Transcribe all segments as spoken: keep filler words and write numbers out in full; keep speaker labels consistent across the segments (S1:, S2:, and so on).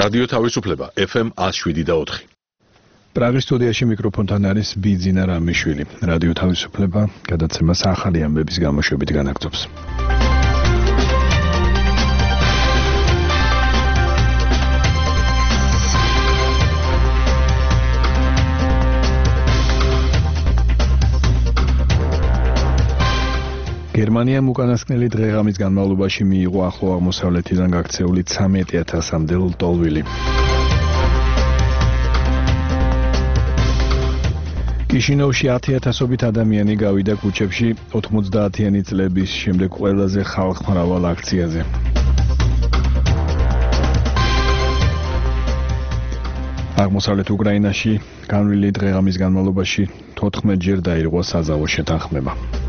S1: რადიო თავისუფლება ეფ ემ one oh seven და four.
S2: პრაღის სტუდიაში მიკროფონთან არის ბიძინა რამიშვილი. რადიო თავისუფლება გადაცემას ახალი ამბების გამოშვებით განაგრძობს. გერმანიამ უკანასკნელი დღე-ღამის განმავლობაში მიიღო ახლო აღმოსავლეთიდან გაქცეული ცამეტი ათასამდე ლტოლვილი. კიშინოვში ათი ათასობით ადამიანი გავიდა ქუჩებში ოთხმოცდაათიანი წლების შემდეგ ყველაზე ხალხმრავალ აქციაზე. აღმოსავლეთ უკრაინაში განვლილი დღე-ღამის განმავლობაში თოთხმეტჯერ დაირღვა საზავო შეთანხმება.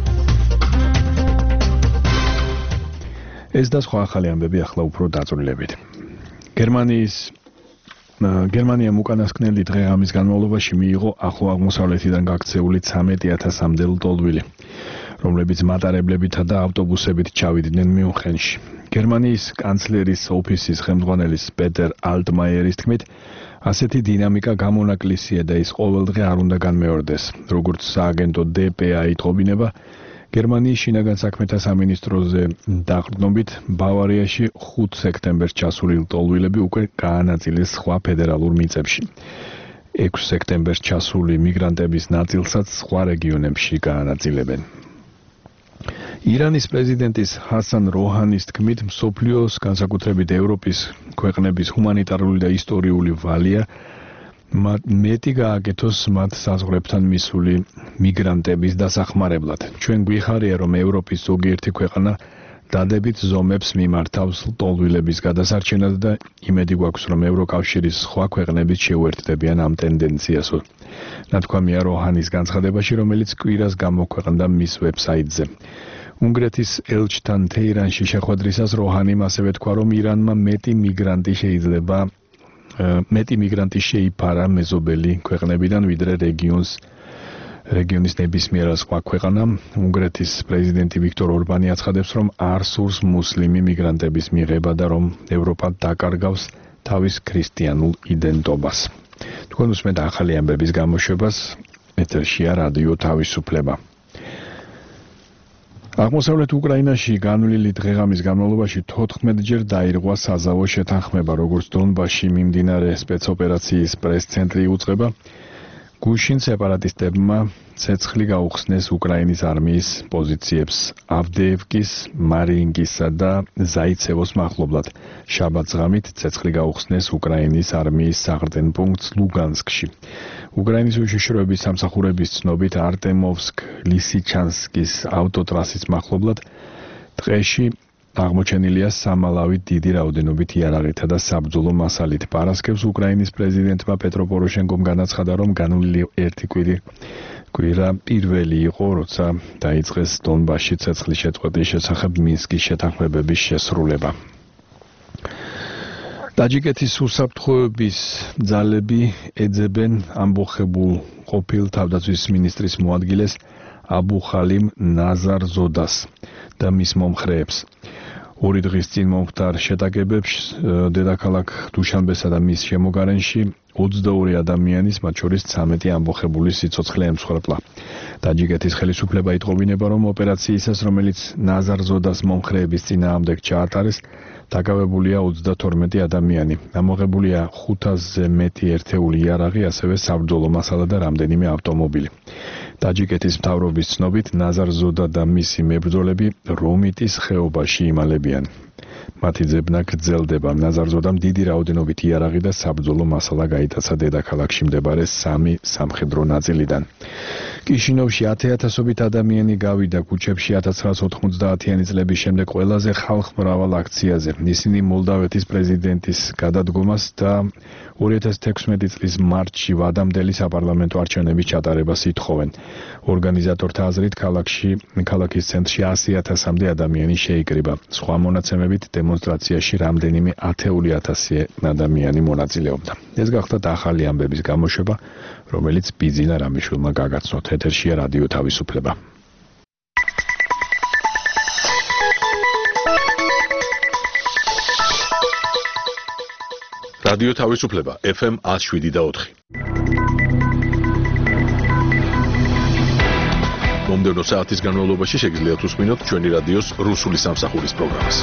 S2: ეს და სხვა ახალი ამბები ახლა უფრო დაწვრილებით. გერმანიის გერმანიამ უკანასკნელი დღე-ღამის განმავლობაში მიიღო ახლო აღმოსავლეთიდან გაქცეული ცამეტი ათასამდე ლტოლვილი, რომლებიც მატარებლებითა და ავტობუსებით ჩავიდნენ მიუნხენში. გერმანიის კანცლერის ოფისის ხელმძღვანელის პეტერ ალტმაიერის თქმით, ასეთი დინამიკა გამონაკლისია და ის ყოველდღე არ უნდა განმეორდეს, როგორც სააგენტო დე პე ა იტყობინება. გერმანიის შინაგან საქმეთა სამინისტროზე დაყრდნობით ბავარიაში ხუთი სექტემბერს ჩასული ლტოლვილები უკვე გაანაწილეს სხვა ფედერალურ მიწებში. ექვსი სექტემბერს ჩასული მიგრანტების ნაწილსაც სხვა რეგიონებში გაანაწილებენ. ირანის პრეზიდენტის ჰასან როჰანის თქმით, მსოფლიოს, განსაკუთრებით ევროპის ქვეყნების ჰუმანიტარული და ისტორიული ვალია მეტი გააკეთოს მათ საზღვრებთან მისული მიგრანტების დასახმარებლად. ჩვენ გვიხარია, რომ ევროპის ზოგიერთი ქვეყანა დადებით ზომებს მიმართავს ლტოლვილების გადასარჩენად და იმედი გვაქვს, რომ ევროკავშირის სხვა ქვეყნებიც შეუერთდებიან ამ ტენდენციას. ნათქვამია როჰანის განცხადებაში, რომელიც კვირას გამოქვეყნდა მის ვებსაიტზე. უნგრეთის ელჩთან თეირანში შეხვედრისას როჰანიმ ასევე თქვა, რომ ირანმა მეტი მიგრანტი შეიძლება მეტი მიგრანტი შეიფარა მეზობელი ქვეყნებიდან, ვიდრე რეგიონს რეგიონის ნებისმიერ სხვა ქვეყანამ. უნგრეთის პრეზიდენტი ვიქტორ ორბანი აცხადებს, რომ არ სურს მუსლიმი მიგრანტების მიღება და რომ ევროპა დაკარგავს თავის ქრისტიანულ იდენტობას. თქვენ უსმენთ ახალი ამბების გამოშვებას, ეთერშია რადიო თავისუფლება. აღმოსავლეთ უკრაინაში განვლილი დღე-ღამის განმავლობაში თოთხმეტჯერ დაირღვა საზავო შეთანხმება, როგორც დონბასში მიმდინარე სპეცოპერაციის პრეს-ცენტრი უწყება. გუშინ სეპარატისტებმა ცეცხლი გაუხსნეს უკრაინის არმიის პოზიციებს ავდეევკის, მარიინკისა და ზაიცევოს მახლობლად. შაბათს ღამით ცეცხლი გაუხსნეს უკრაინის არმიის საყრდენ პუნქტს ლუგანსკში. უკრაინის უშიშროების სამსახურების ცნობით არტემოვსკ-ლისიჩანსკის ავტოტრასის მახლობლად ტყეში აღმოჩენილია სამალავით დიდი რაოდენობით იარაღითა და საბრძოლო მასალით. პარასკევს უკრაინის პრეზიდენტმა პეტრო პოროშენკომ განაცხადა, რომ განვლილი ერთი კვირი კვირა პირველი იყო, როცა დაიწყეს დონბასში ცეცხლის შეწყვეტის შესახებ მინსკის შეთანხმებების შესრულება. ტაჯიკეთის უსაფრთხოების ძალები ეძებენ ამბოხებულ ყოფილ თავდაცვის მინისტრის მოადგილეს აბუ ხალიმ ნაზარზოდას და მის მომხრეებს. ორი დღის წინ მომხდარ შეტაკებებს დედაქალაქ დუშანბესა და მის შემოგარენში ოცდაორი ადამიანის, მათ შორის ცამეტი ამბოხებული სიცოცხლე ემსხვერპლა. ტაჯიკეთის ხელისუფლება იტყობინება, რომ ოპერაციისას, რომელიც ნაზარზოდას მომხრეების წინააღმდეგ ჩაატარეს, დაკავებულია ოცდათორმეტი ადამიანი. ამოღებულია ხუთასზე მეტი ერთეული იარაღი, ასევე საბრძოლო მასალა და რამდენიმე ავტომობილი. ტაჯიკეთის მთავრობის ცნობით, ნაზარზოდა და მისი მებრძოლები რომიტის ხეობაში იმალებიან. მათი ძებნა გრძელდება. ნაზარზოდამ დიდი რაოდენობით იარაღი და საბრძოლო მასალა გაიტაცა დედაქალაქში მდებარე სამი სამხედრო ნაწილიდან. კიშინოვში ათი ათასობით ადამიანი გავიდა ქუჩებში ათას ცხრაას ოთხმოცდაათიანი წლების შემდეგ ყველაზე ხალხმრავალ აქციაზე. ისინი მოლდავეთის პრეზიდენტის გადადგომას და ორი ათას თექვსმეტი წლის მარტში ვადამდელი საპარლამენტო არჩევნების ჩატარებას ითხოვენ. ორგანიზატორთა აზრით, ქალაქში ქალაქის ცენტრში ასი ათასამდე ადამიანი შეიკრიბა. სხვა მონაცემებით დემონსტრაციაში რამდენიმე ათეული ათასი ადამიანი მონაწილეობდა. ეს გახლდათ ახალი ამბების გამოშვება, რომელიც ბიძინა რამიშვილმა გაგაცნოთ. ეთერშია რადიო თავისუფლება.
S1: რადიო თავისუფლება ეფ ემ one oh seven და four. მომდევნო საათის განმავლობაში შეგიძლიათ უსმინოთ ჩვენი რადიოს რუსული სამსახურის პროგრამას.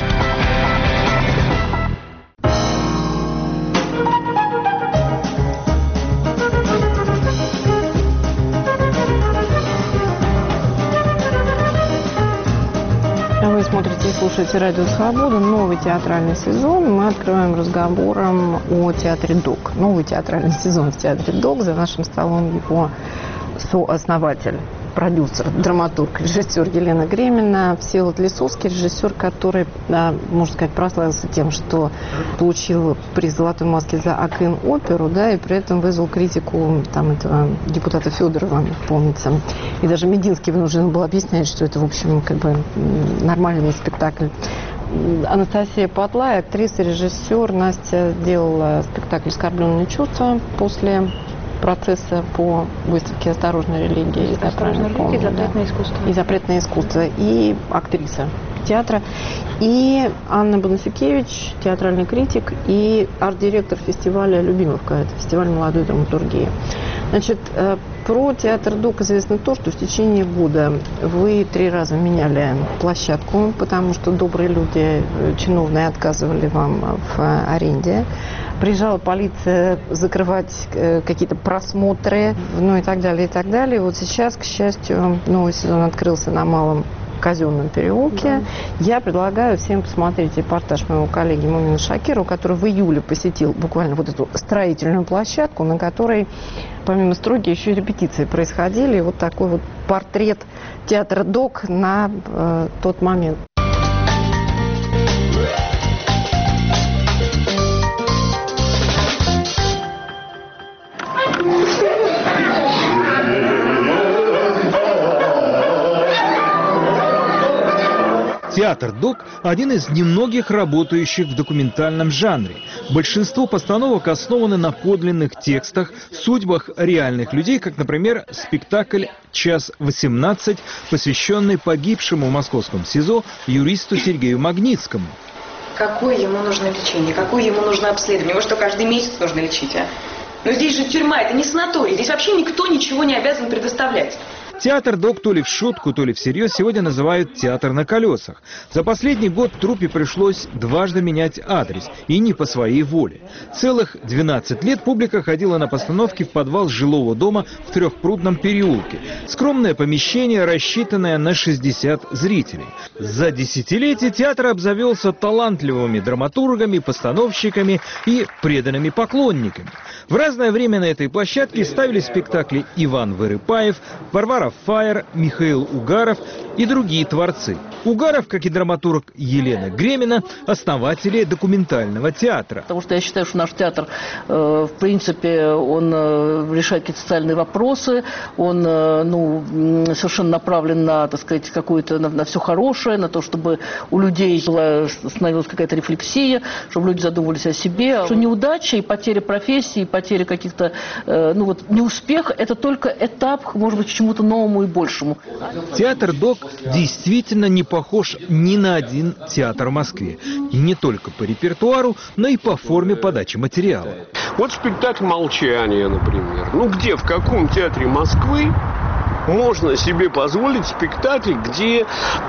S3: Вы смотрите и слушаете «Радио Свобода». Новый театральный сезон. Мы открываем разговором о театре ДОК. Новый театральный сезон в театре ДОК. За нашим столом его сооснователь, продюсер, драматург, режиссер Елена Гремина, Всеволод Лисовский, режиссер, который, да, можно сказать, прославился тем, что получил приз «Золотой маски» за Акын-оперу, да, и при этом вызвал критику там, этого депутата Федорова, помнится. И даже Мединский вынужден был объяснять, что это, в общем, как бы нормальный спектакль. Анастасия Потлай, актриса, режиссер. Настя делала спектакль «Оскорбленные чувства» после процесса по выставке «Осторожная религия», если я правильно помню, и запретное, да. искусство. и запретное искусство, и актриса театра, и Анна Бонасюкевич, театральный критик, и арт-директор фестиваля «Любимовка», это фестиваль молодой драматургии. Значит, про театр ДОК известно то, что в течение года вы три раза меняли площадку, потому что добрые люди, чиновные, отказывали вам в аренде. Приезжала полиция закрывать какие-то просмотры, ну и так далее, и так далее. Вот сейчас, к счастью, новый сезон открылся на Малом Казенном переулке. Да. Я предлагаю всем посмотреть репортаж моего коллеги Мумина Шакирова, который в июле посетил буквально вот эту строительную площадку, на которой, помимо стройки, еще и репетиции происходили. И вот такой вот портрет театра ДОК на э, тот момент.
S4: Театр ДОК – один из немногих работающих в документальном жанре. Большинство постановок основаны на подлинных текстах, судьбах реальных людей, как, например, спектакль «Час восемнадцать», посвященный погибшему в московском СИЗО юристу Сергею Магнитскому.
S5: Какое ему нужно лечение, какое ему нужно обследование? Его что, каждый месяц нужно лечить, а? Но здесь же тюрьма, это не санаторий, здесь вообще никто ничего не обязан предоставлять.
S4: Театр ДОК то ли в шутку, то ли всерьез сегодня называют «театр на колесах». За последний год труппе пришлось дважды менять адрес, и не по своей воле. Целых двенадцать лет публика ходила на постановки в подвал жилого дома в Трехпрудном переулке. Скромное помещение, рассчитанное на шестьдесят зрителей. За десятилетие театр обзавелся талантливыми драматургами, постановщиками и преданными поклонниками. В разное время на этой площадке ставили спектакли Иван Вырыпаев, Варвара Фаер, Михаил Угаров и другие творцы. Угаров, как и драматург Елена Гремина, основатели документального театра.
S6: Потому что я считаю, что наш театр, э, в принципе, он э, решает какие-то социальные вопросы, он э, ну, совершенно направлен на, так сказать, какое-то, на, на все хорошее, на то, чтобы у людей была, становилась какая-то рефлексия, чтобы люди задумывались о себе. Что неудача и потеря профессии, и потеря каких-то, э, ну вот, неуспех – это только этап, может быть, к чему-то новому и большему.
S4: Театр ДОК действительно не похож ни на один театр в Москве. И не только по репертуару, но и по форме подачи материала.
S7: Вот спектакль «Молчание», например. Ну где, в каком театре Москвы можно себе позволить спектакль, где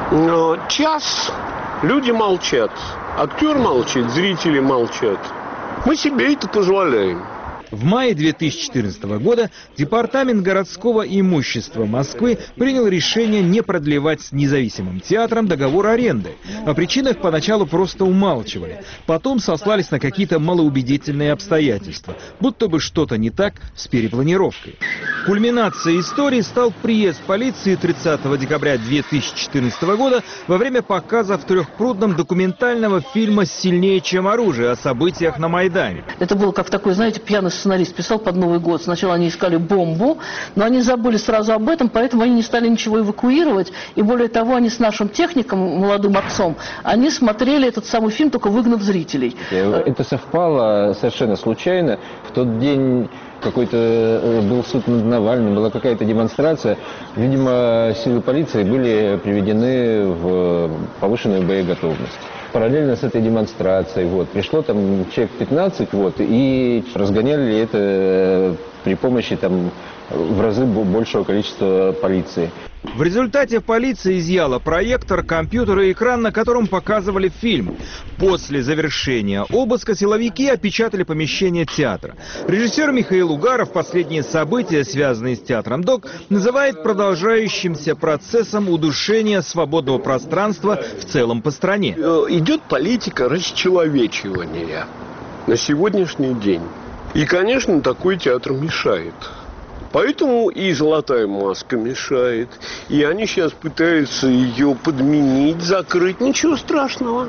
S7: э, час люди молчат, актер молчит, зрители молчат. Мы себе это позволяем.
S4: В мае две тысячи четырнадцатого года Департамент городского имущества Москвы принял решение не продлевать с независимым театром договор аренды. О причинах поначалу просто умалчивали. Потом сослались на какие-то малоубедительные обстоятельства, будто бы что-то не так с перепланировкой. Кульминацией истории стал приезд полиции тридцатого декабря две тысячи четырнадцатого года во время показа в Трехпрудном документального фильма «Сильнее, чем оружие» о событиях на Майдане.
S6: Это было как такой, знаете, пьяный сценарист писал под Новый год. Сначала они искали бомбу, но они забыли сразу об этом, поэтому они не стали ничего эвакуировать. И более того, они с нашим техником, молодым отцом, они смотрели этот самый фильм, только выгнав зрителей.
S8: Это совпало совершенно случайно. В тот день какой-то был суд над Навальным, была какая-то демонстрация. Видимо, силы полиции были приведены в повышенную боеготовность. параллельно с этой демонстрацией, вот, пришло там человек пятнадцать, вот, и разгоняли это при помощи там в разы большего количества полиции.
S4: В результате полиция изъяла проектор, компьютер и экран, на котором показывали фильм. После завершения обыска силовики опечатали помещение театра. Режиссер Михаил Угаров последние события, связанные с театром ДОК, называет продолжающимся процессом удушения свободного пространства в целом по стране.
S7: Идет политика расчеловечивания на сегодняшний день. И, конечно, такой театр мешает. Поэтому и «Золотая маска» мешает, и они сейчас пытаются ее подменить, закрыть. Ничего страшного.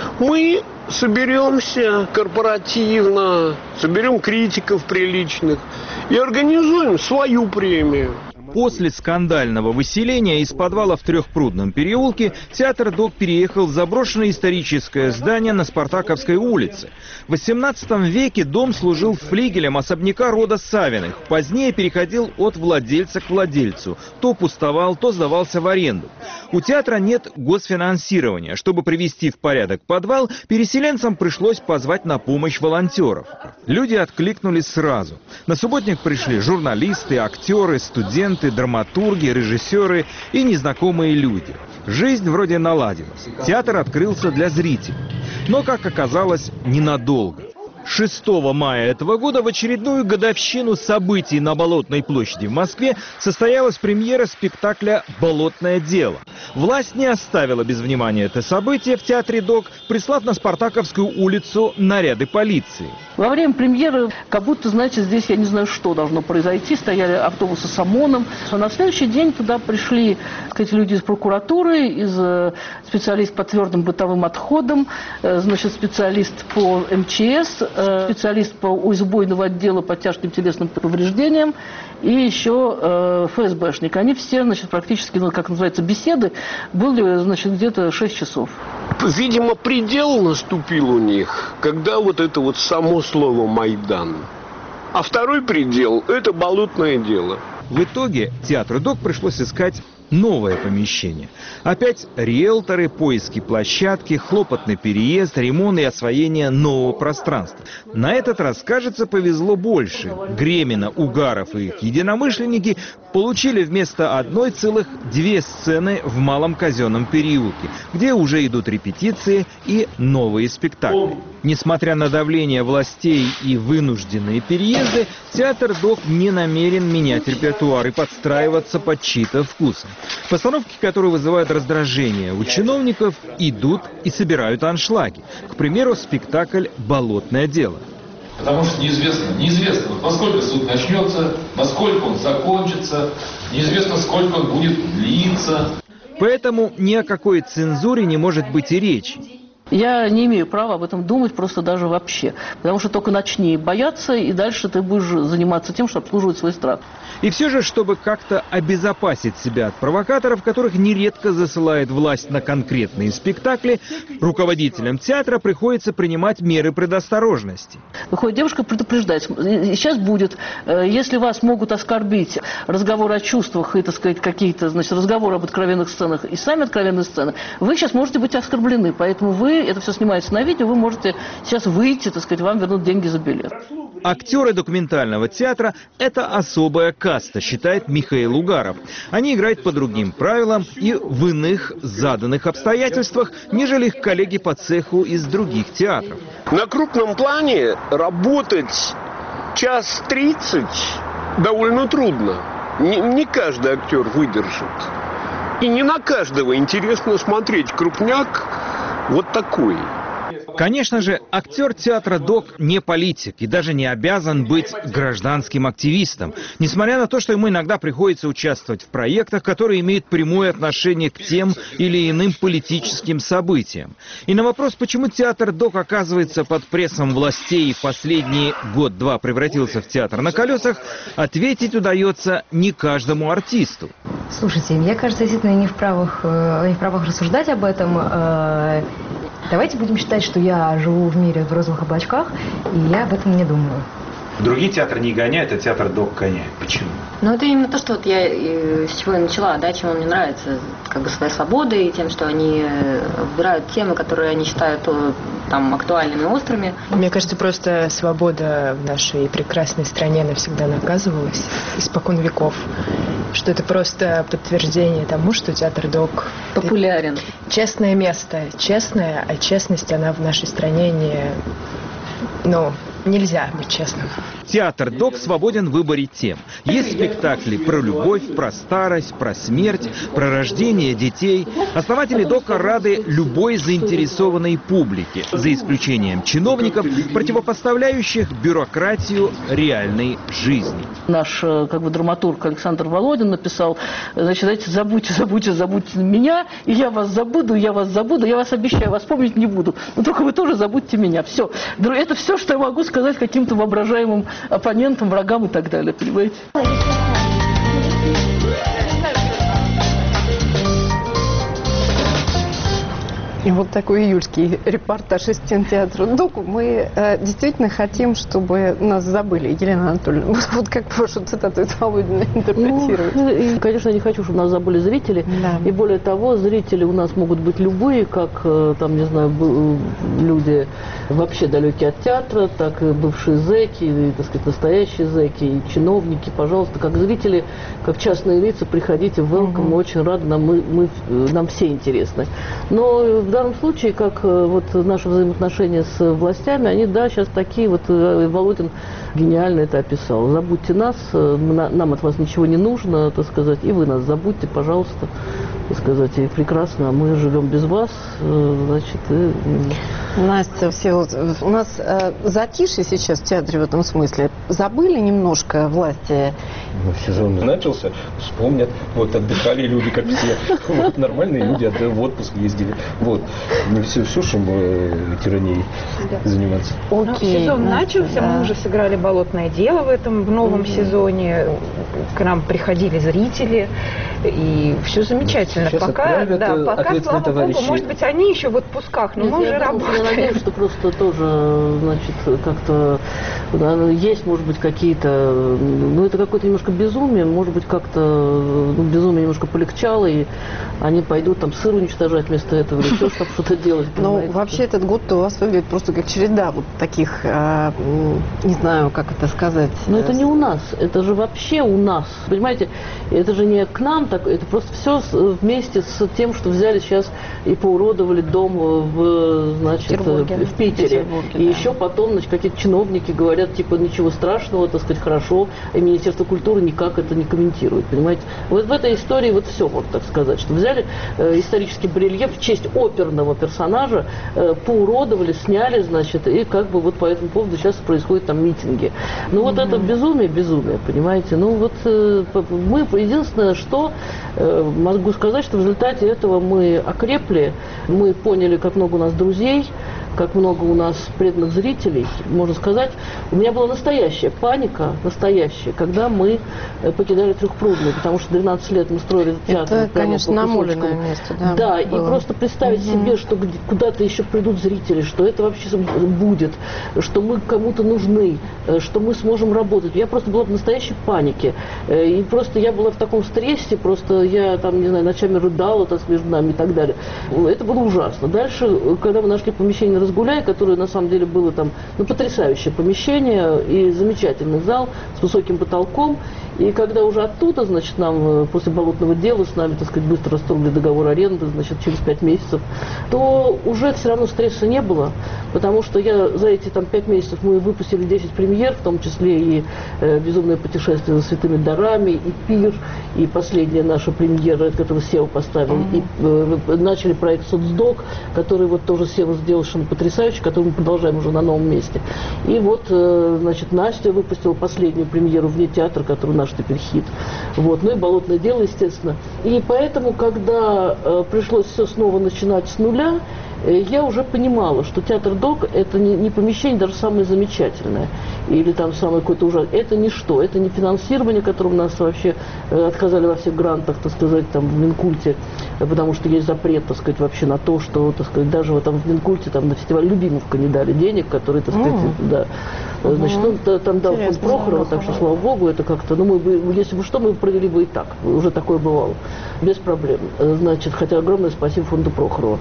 S7: Мы соберемся корпоративно, соберем критиков приличных и организуем свою премию.
S4: После скандального выселения из подвала в Трехпрудном переулке театр ДОК переехал в заброшенное историческое здание на Спартаковской улице. В восемнадцатом веке дом служил флигелем особняка рода Савиных. Позднее переходил от владельца к владельцу. То пустовал, то сдавался в аренду. У театра нет госфинансирования. Чтобы привести в порядок подвал, переселенцам пришлось позвать на помощь волонтеров. Люди откликнулись сразу. На субботник пришли журналисты, актеры, студенты, драматурги, режиссеры и незнакомые люди. Жизнь вроде наладилась. Театр открылся для зрителей. Но, как оказалось, ненадолго. шестого мая этого года, в очередную годовщину событий на Болотной площади в Москве, состоялась премьера спектакля «Болотное дело». Власть не оставила без внимания это событие в театре ДОК, прислав на Спартаковскую улицу наряды полиции.
S6: Во время премьеры, как будто, знаете, здесь я не знаю, что должно произойти. Стояли автобусы с ОМОНом. А на следующий день туда пришли, так сказать, люди из прокуратуры, из специалист по твердым бытовым отходам, значит, специалист по эм че эс, специалист по убойного отдела по тяжким телесным повреждениям и еще э, эф эс бэшник. Они все, значит, практически, ну, как называется, беседы, были, значит, где-то шесть часов.
S7: Видимо, предел наступил у них, когда вот это вот само слово «Майдан». А второй предел – это болотное дело.
S4: В итоге театру ДОК пришлось искать новое помещение. Опять риэлторы, поиски площадки, хлопотный переезд, ремонт и освоение нового пространства. На этот раз, кажется, повезло больше. Гремина, Угаров и их единомышленники получили вместо одной целых две сцены в Малом Казенном переулке, где уже идут репетиции и новые спектакли. Несмотря на давление властей и вынужденные переезды, театр ДОК не намерен менять репертуар и подстраиваться под чьи-то вкусы. Постановки, которые вызывают раздражение у чиновников, идут и собирают аншлаги. К примеру, спектакль «Болотное дело».
S9: Потому что неизвестно, неизвестно, во сколько суд начнется, во сколько он закончится, неизвестно, сколько он будет длиться.
S4: Поэтому ни о какой цензуре не может быть и речи.
S6: Я не имею права об этом думать просто даже вообще. Потому что только начни бояться, и дальше ты будешь заниматься тем, что обслуживать свой страх.
S4: И все же, чтобы как-то обезопасить себя от провокаторов, которых нередко засылает власть на конкретные спектакли, руководителям театра приходится принимать меры предосторожности.
S6: Выходит девушка, предупреждает. Сейчас будет, если вас могут оскорбить разговоры о чувствах и, так сказать, какие-то, значит, разговоры об откровенных сценах и сами откровенные сцены, вы сейчас можете быть оскорблены. Поэтому вы, это все снимается на видео, вы можете сейчас выйти, так сказать, вам вернут деньги за билет.
S4: Актеры документального театра – это особая каста, считает Михаил Угаров. Они играют по другим правилам и в иных заданных обстоятельствах, нежели их коллеги по цеху из других театров.
S7: На крупном плане работать час тридцать довольно трудно. Не, не каждый актер выдержит. И не на каждого интересно смотреть крупняк вот такой.
S4: Конечно же, актер театра ДОК не политик и даже не обязан быть гражданским активистом, несмотря на то, что ему иногда приходится участвовать в проектах, которые имеют прямое отношение к тем или иным политическим событиям. И на вопрос, почему театр ДОК оказывается под прессом властей и в последний год-два превратился в театр на колесах, ответить удается не каждому артисту.
S10: Слушайте, я, кажется, действительно не в правах, не в правах рассуждать об этом. Давайте будем считать, что я живу в мире в розовых облачках, и я об этом не думаю.
S4: Другие театры не гоняют, а театр ДОК гоняет. Почему?
S10: Ну, это именно то, что вот я э, с чего я начала, да, чем мне нравится, как бы своей свободой, и тем, что они э, выбирают темы, которые они считают э, там актуальными, острыми.
S11: Мне кажется, просто свобода в нашей прекрасной стране навсегда наказывалась испокон веков. Что это просто подтверждение тому, что театр ДОК
S6: популярен.
S11: Честное место. Честное, а честность, она в нашей стране не... Ну, нельзя быть честным.
S4: Театр ДОК свободен в выборе тем. Есть спектакли про любовь, про старость, про смерть, про рождение детей. Основатели ДОКа рады любой заинтересованной публике, за исключением чиновников, противопоставляющих бюрократию реальной жизни.
S6: Наш как бы драматург Александр Володин написал, значит, знаете, забудьте, забудьте, забудьте меня, и я вас забуду, я вас забуду, я вас обещаю, вас помнить не буду. Но только вы тоже забудьте меня. Все. Это все, что я могу сказать каким-то воображаемым оппонентам, врагам и так далее, понимаете?
S3: И вот такой июльский репортаж из кинотеатра ДОК. Мы э, действительно хотим, чтобы нас забыли, Елена Анатольевна. Вот как вашу цитату из Володина интерпретировать?
S6: Ну, и, конечно, я не хочу, чтобы нас забыли зрители.
S3: Да.
S6: И более того, зрители у нас могут быть любые, как, там, не знаю, люди вообще далекие от театра, так и бывшие зэки, и, так сказать, настоящие зэки, и чиновники. Пожалуйста, как зрители, как частные лица, приходите в welcome. Мы очень рады, нам, мы, мы, нам все интересны. Но в данном случае, как вот наши взаимоотношения с властями, они, да, сейчас такие, вот Володин гениально это описал. Забудьте нас, нам от вас ничего не нужно, так сказать, и вы нас забудьте, пожалуйста, так сказать, и прекрасно, мы живем без вас, значит, и...
S3: Настя, все вот, у нас э, затишье сейчас в театре в этом смысле. Забыли немножко власти?
S8: Ну, сезон начался, вспомнят. Вот, отдыхали люди, как все. Вот, нормальные люди в отпуск ездили. Вот. Не все, все, чтобы тиранией заниматься.
S3: Окей,
S12: сезон
S3: Настя,
S12: начался,
S3: да.
S12: мы уже сыграли «Болотное дело» в этом, в новом mm-hmm. сезоне. К нам приходили зрители, и все замечательно.
S8: Сейчас
S12: пока, да, пока, слава
S8: товарищи.
S12: богу, может быть, они еще в отпусках, но
S6: Нет,
S12: мы уже
S6: я
S12: работаем.
S6: Я надеюсь, что просто тоже, значит, как-то есть, может быть, какие-то, ну, это какое-то немножко безумие, может быть, как-то ну, безумие немножко полегчало, и они пойдут там сыр уничтожать вместо этого, или еще что-то делать.
S3: Ну, вообще этот год-то у вас выглядит просто как череда вот таких, э, не знаю, как это сказать.
S6: Но это не у нас, это же вообще у нас. Понимаете, это же не к нам, так, это просто все вместе с тем, что взяли сейчас и поуродовали дом в, значит, в Питере. И да. еще потом, значит, какие-то чиновники говорят, типа, ничего страшного, так сказать, хорошо, и Министерство культуры никак это не комментирует, понимаете. Вот в этой истории вот все, можно так сказать, что взяли э, исторический барельеф в честь оперного персонажа, э, поуродовали, сняли, значит, и как бы вот по этому поводу сейчас происходят там митинги. Ну вот mm-hmm. это безумие, безумие, понимаете. Ну вот э, мы, единственное, что э, могу сказать, что в результате этого мы окрепли, мы поняли, как много у нас друзей, как много у нас преданных зрителей, можно сказать. У меня была настоящая паника, настоящая, когда мы покидали Трехпрудный, потому что двенадцать лет мы строили театр.
S3: Это, конечно, намоленное место. Да,
S6: да и
S3: было.
S6: просто представить угу. себе, что куда-то еще придут зрители, что это вообще будет, что мы кому-то нужны, что мы сможем работать. Я просто была в настоящей панике. И просто я была в таком стрессе, просто я там, не знаю, ночами рыдала так, между нами и так далее. Это было ужасно. Дальше, когда мы нашли помещение «Разгуляй», которое на самом деле было там, ну, потрясающее помещение и замечательный зал с высоким потолком. И когда уже оттуда, значит, нам после «Болотного дела» с нами, так сказать, быстро расторгли договор аренды, значит, через пять месяцев, то уже все равно стресса не было, потому что я за эти там пять месяцев мы выпустили десять премьер, в том числе и э, «Безумное путешествие за святыми дарами», и «Пир», и последняя наша премьера, которую Сева поставил, mm-hmm. и э, начали проект «Соцдок», который вот тоже Сева сделал совершенно потрясающий, который мы продолжаем уже на новом месте. И вот, э, значит, Настя выпустила последнюю премьеру вне театра, который наш теперь хит. Вот. Ну и «Болотное дело», естественно. И поэтому, когда э, пришлось все снова начинать с нуля, я уже понимала, что театр ДОК – это не, не помещение даже самое замечательное, или там самое какое-то ужасное. Это ничто, это не финансирование, которым нас вообще отказали во всех грантах, так сказать, там в Минкульте, потому что есть запрет, так сказать, вообще на то, что, так сказать, даже вот там в Минкульте там на фестиваль Любимовка не дали денег, которые, так сказать, mm. да. Значит, он там дал фонд Прохорова, так что, слава богу, это как-то, ну, мы бы, если бы что, мы провели бы и так, уже такое бывало, без проблем. Значит, хотя огромное спасибо фонду Прохорова.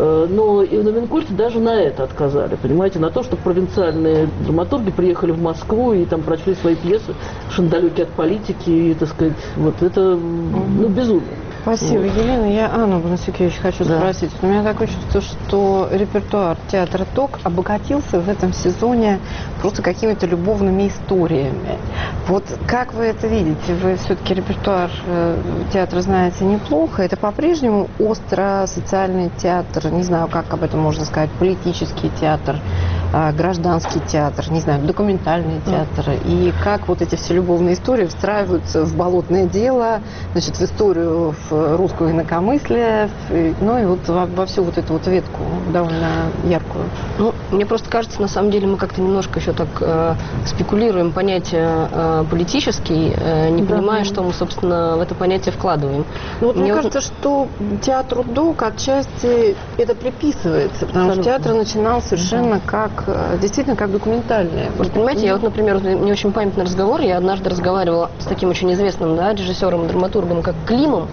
S6: Но и на Минкульте даже на это отказали, понимаете, на то, что провинциальные драматурги приехали в Москву и там прочли свои пьесы, совершенно далекие от политики, и, так сказать, вот это, ну, безумие.
S3: Спасибо, вот. Елена. Я Анну Бонасюкевич хочу да. спросить. У меня такое чувство, что репертуар театра ДОК обогатился в этом сезоне просто какими-то любовными историями. Вот как вы это видите? Вы все-таки репертуар театра знаете неплохо. Это по-прежнему остро социальный театр, не знаю, как об этом можно сказать, политический театр, гражданский театр, не знаю, документальный театр. Mm. И как вот эти все любовные истории встраиваются в болотное дело, значит, в историю, в русского инакомыслия, ну и вот во, во всю вот эту вот ветку довольно яркую.
S13: Ну, мне просто кажется, на самом деле мы как-то немножко еще так э, спекулируем понятие э, политический, э, не да, понимая, да. что мы, собственно, в это понятие вкладываем.
S3: Ну вот мне, мне кажется, вот... что театру ДОК отчасти это приписывается, потому что театр начинал совершенно как, действительно, как документальное.
S13: Вот, понимаете, я вот, например, мне очень памятный разговор, я однажды разговаривала с таким очень известным, да, режиссером и драматургом, как Климом.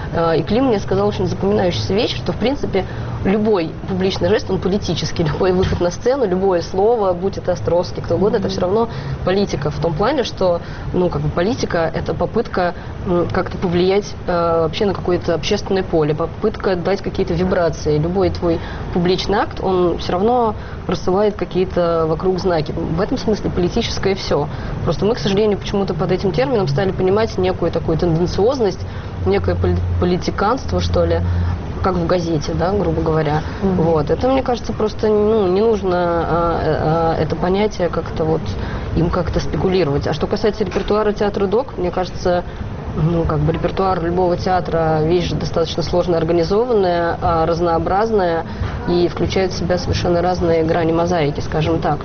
S13: И Клим мне сказал очень запоминающуюся вещь, что, в принципе, любой публичный жест, он политический. Любой выход на сцену, любое слово, будь это Островский, кто угодно, mm-hmm. это все равно политика. В том плане, что, ну, как бы политика – это попытка ну, как-то повлиять э, вообще на какое-то общественное поле, попытка дать какие-то вибрации. Любой твой публичный акт, он все равно рассылает какие-то вокруг знаки. В этом смысле политическое все. Просто мы, к сожалению, почему-то под этим термином стали понимать некую такую тенденциозность, некое политиканство, что ли, как в газете, да, грубо говоря. Mm-hmm. Вот. Это, мне кажется, просто ну, не нужно а, а, это понятие как-то вот им как-то спекулировать. А что касается репертуара театра ДОК, мне кажется, ну, как бы репертуар любого театра вещь достаточно сложно организованная, а, разнообразная и включает в себя совершенно разные грани мозаики, скажем так.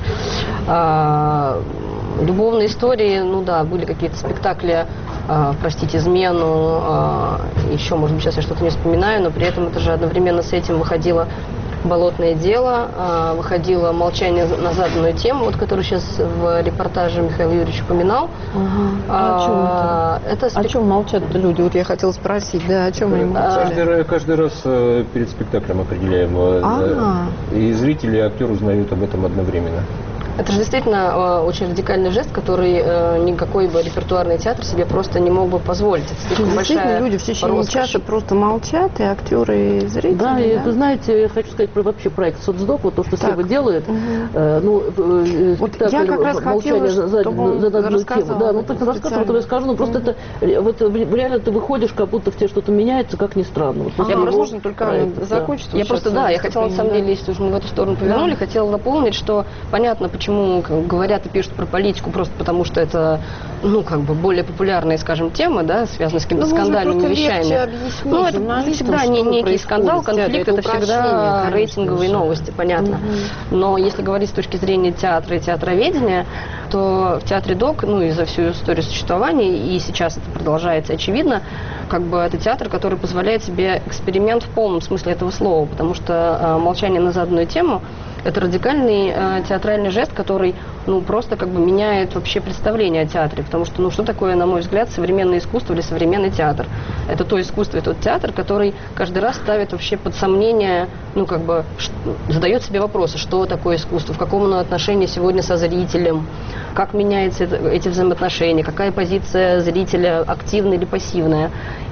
S13: А, любовные истории, ну да, были какие-то спектакли, э, простите, измену, э, еще, может быть, сейчас я что-то не вспоминаю, но при этом это же одновременно с этим выходило «Болотное дело», э, выходило «Молчание на заданную тему», вот, которую сейчас в репортаже Михаил Юрьевич упоминал.
S3: Угу. А, о чем это? это спек... О чем молчат-то люди? Вот я хотела спросить, да, о чем они молчали?
S8: Каждый, каждый раз э, перед спектаклем определяем. Э, и зрители и актер узнают об этом одновременно.
S13: Это же действительно э, очень радикальный жест, который э, никакой бы репертуарный театр себе просто не мог бы позволить. Это слишком большая
S3: люди в течение часа просто молчат, и актеры, и зрители.
S6: Да, да? И это, знаете, я хочу сказать про вообще проект «Соцдок», вот то, что Сева делает. Угу. Э, ну, э,
S3: вот я как раз хотела,
S6: за, чтобы за, за тему. Да, ну так рассказываю, который я скажу, ну просто угу. это, вот реально ты выходишь, как будто в тебе что-то меняется, как ни странно. Вот,
S3: а, возможно, только проект, закончить.
S13: Я просто, да, я хотела, на самом деле, если уж мы в эту сторону повернули, да. хотела дополнить, что понятно, почему Почему говорят и пишут про политику, просто потому что это, ну, как бы более популярная, скажем, тема, да, связанная с какими-то ну, скандальными вещами. Ну, это всегда не некий скандал, конфликт, это, это всегда конечно, рейтинговые конечно. новости, понятно. Угу. Но если говорить с точки зрения театра и театроведения, то в театре ДОК, ну, и за всю историю существования, и сейчас это продолжается, очевидно, как бы это театр, который позволяет себе эксперимент в полном смысле этого слова, потому что э, «Молчание на заданную тему» — это радикальный э, театральный жест, который, ну, просто как бы меняет вообще представление о театре, потому что, ну, что такое, на мой взгляд, современное искусство или современный театр? Это то искусство и тот театр, который каждый раз ставит вообще под сомнение, ну, как бы, задает себе вопросы, что такое искусство, в каком оно отношении сегодня со зрителем, как меняются это, эти взаимоотношения, какая позиция зрителя, активная или пассивная.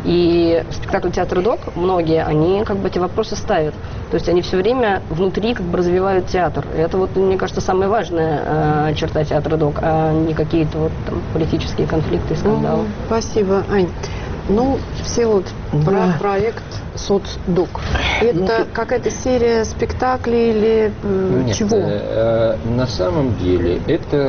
S13: И спектакль театра ДОК, многие, они как бы эти вопросы ставят. То есть они все время внутри как бы развивают театр. И это вот, мне кажется, самая важная э, черта театра ДОК, а не какие-то вот там политические конфликты и скандалы.
S3: Mm-hmm. Спасибо, Ань. Ну, все вот да. про проект «Соцдок». Это какая-то серия спектаклей или э,
S8: Нет,
S3: чего?
S8: э, на самом деле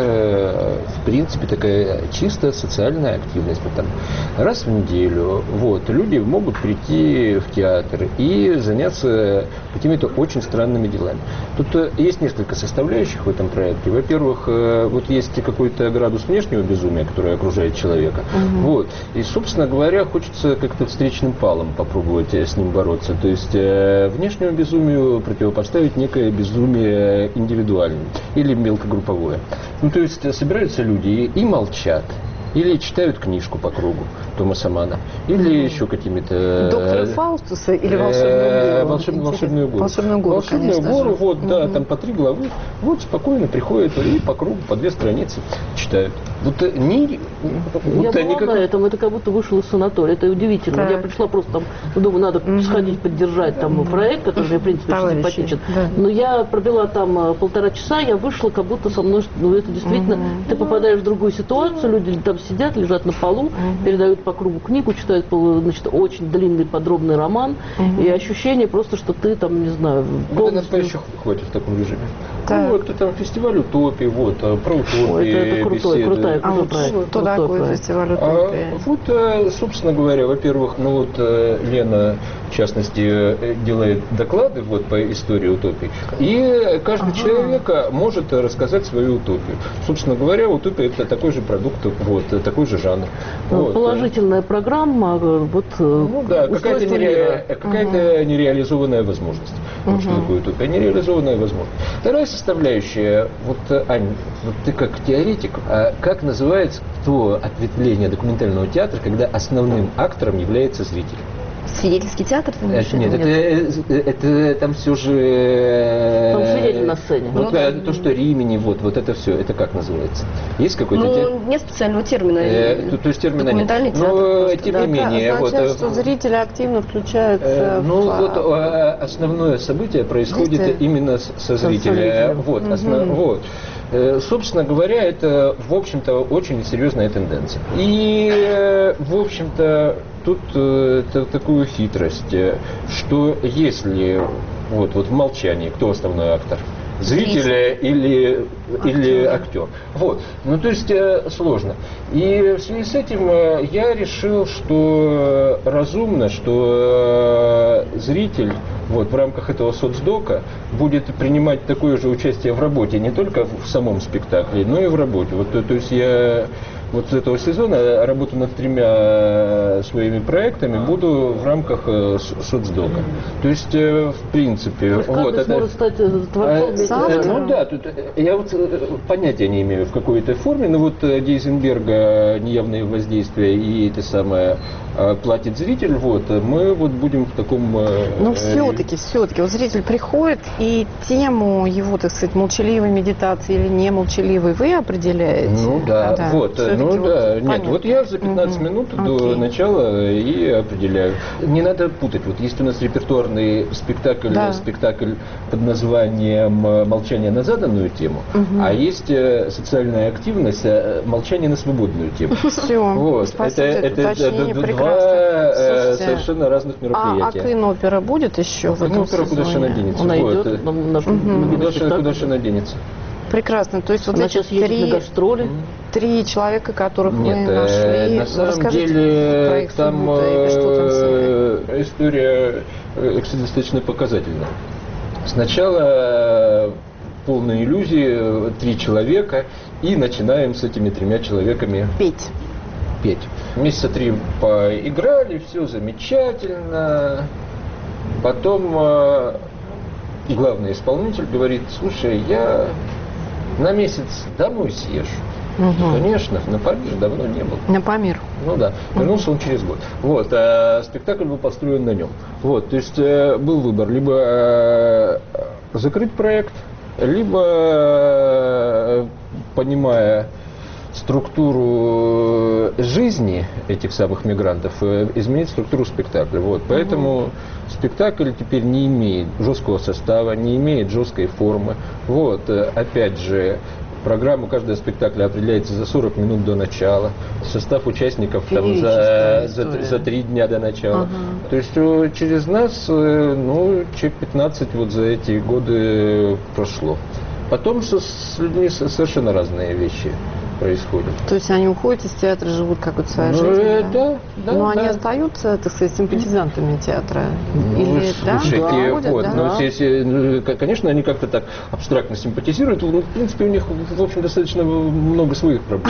S8: это, в принципе, такая чисто социальная активность. Потому раз в неделю вот, люди могут прийти в театр и заняться какими-то очень странными делами. Тут э, есть несколько составляющих в этом проекте. Во-первых, э, вот есть какой-то градус внешнего безумия, который окружает человека. Угу. Вот. И, собственно говоря, хочется как-то встречным палом попробовать с ним бороться. То есть э, внешнему безумию противопоставить некое безумие индивидуальное или мелкогрупповое. Ну, то есть собираются люди и, и молчат. Или читают книжку по кругу Томаса Манна, или mm-hmm. еще какими-то...
S3: Доктора Фаустуса или волшебную гору?
S8: Волшеб, волшебную гору.
S3: Волшебную гору,
S8: волшебную
S3: конечно
S8: гору,
S3: же.
S8: вот,
S3: mm-hmm.
S8: да, там по три главы, вот спокойно приходят и по кругу, по две страницы читают. Вот не...
S6: Вот я была никак... на этом, это как будто вышел из санатория, это удивительно. Так. Я пришла просто там, думаю, надо mm-hmm. сходить поддержать там проект, который мне, в принципе, очень симпатичен. Да. Но я пробила там полтора часа, я вышла, как будто со мной, ну, это действительно, mm-hmm. ты попадаешь в другую ситуацию, люди там сидят, лежат на полу, uh-huh. передают по кругу книгу, читают, значит, очень длинный подробный роман, uh-huh. и ощущение просто, что ты там, не знаю,
S8: полностью... Вот еще хватит в таком режиме. Так. Ну, вот там фестиваль утопии, вот, про утопию.
S6: Ой, это, это крутой, крутая,
S3: а вот что такое фестиваль утопии?
S8: А, вот, собственно говоря, во-первых, ну вот Лена, в частности, делает доклады вот по истории утопии, и каждый ага. человек может рассказать свою утопию. Собственно говоря, утопия это такой же продукт, вот, такой же жанр.
S6: Вот. Положительная программа, вот,
S8: ну, да, какая-то, нере... какая-то ага. нереализованная возможность. Ага. Вот что такое утопия? Нереализованная возможность. Вторая составляющая, вот, Ань, вот ты как теоретик, а как называется то ответвление документального театра, когда основным актором является зритель?
S13: Свидетельский театр?
S8: Это, нет, это, это, это там все же...
S6: Там свидетель на сцене.
S8: Вот, ну, то, что Римини, вот, вот это все, это как называется? Есть какой-то...
S13: Ну,
S8: термин?
S13: Нет специального термина.
S8: Э, то, то есть термина нет.
S13: Театр
S8: но, тем
S3: да,
S8: не менее...
S3: означает,
S8: вот,
S3: что зрители активно включаются
S8: э,
S3: в...
S8: Ну, вот основное событие происходит Это... именно со зрителя. Вот, угу. основ... вот. Собственно говоря, это, в общем-то, очень серьезная тенденция. И, в общем-то, тут это такую хитрость, что если вот, вот в молчании, кто основной актор? Зрителя или, или актер. Вот. Ну, то есть сложно. И в связи с этим я решил, что разумно, что зритель вот, в рамках этого соцдока будет принимать такое же участие в работе, не только в самом спектакле, но и в работе. Вот, то, то есть я вот с этого сезона работаю над тремя своими проектами, буду в рамках соцдока. То есть, в принципе,
S6: то есть
S8: вот
S6: это сможет стать творцом.
S8: А, ну да, тут я вот понятия не имею в какой-то форме, но вот Гейзенберга неявные воздействия и это самое платит зритель, вот мы вот будем в таком.
S3: Ну все-таки, все-таки, вот зритель приходит и тему его, так сказать, молчаливой медитации или не молчаливой вы определяете?
S8: Ну да, да. вот. Ну вот да, нет, понятно. Вот я за пятнадцать угу. минут Окей. до начала и определяю. Не надо путать. Вот есть у нас репертуарный спектакль, да. спектакль под названием «Молчание на заданную тему», угу. а есть социальная активность «Молчание на свободную тему».
S3: Все,
S8: вот.
S3: Спасибо,
S8: это, это, это два
S3: Слушайте,
S8: совершенно разных мероприятия.
S3: А Акын-опера будет еще в этом
S8: опера куда же она денется?
S6: Она
S8: вот.
S6: идет, на, на,
S8: угу. на куда же она денется?
S3: Прекрасно. То есть вот
S6: Она
S3: эти
S6: три,
S3: три человека, которых
S8: Нет,
S3: вы нашли,
S8: на самом
S3: расскажите
S8: деле,
S3: про их
S8: там
S3: судьбу и что там с ними.
S8: История, кстати, достаточно показательная. Сначала полная иллюзии, три человека, и начинаем с этими тремя человеками
S3: петь.
S8: Петь. Месяца три поиграли, все замечательно. Потом главный исполнитель говорит: слушай, я на месяц домой съезжу. Угу. Конечно, на Памир давно не был.
S3: На Памир.
S8: Ну да. Вернулся он через год. Вот. А спектакль был построен на нем. Вот. То есть был выбор: либо закрыть проект, либо, понимая структуру жизни этих самых мигрантов, изменить структуру спектакля. Вот. Поэтому угу. спектакль теперь не имеет жесткого состава, не имеет жесткой формы. Вот. Опять же, Программа каждого спектакля определяется за сорок минут до начала. Состав участников там, за, за, за три дня до начала. Ага. То есть через нас ну, человек пятнадцать вот за эти годы прошло. Потом с, с людьми совершенно разные вещи происходят.
S3: То есть они уходят из театра, живут какой-то своей
S8: ну,
S3: жизнью,
S8: э,
S3: да?
S8: Да, да.
S3: Но
S8: да.
S3: они остаются, так сказать, симпатизантами театра?
S8: Ну,
S3: Или,
S8: слушайте,
S3: да? Уходят,
S8: вот,
S3: да?
S8: ну, если, конечно, они как-то так абстрактно симпатизируют, но, в принципе, у них, в общем, достаточно много своих проблем.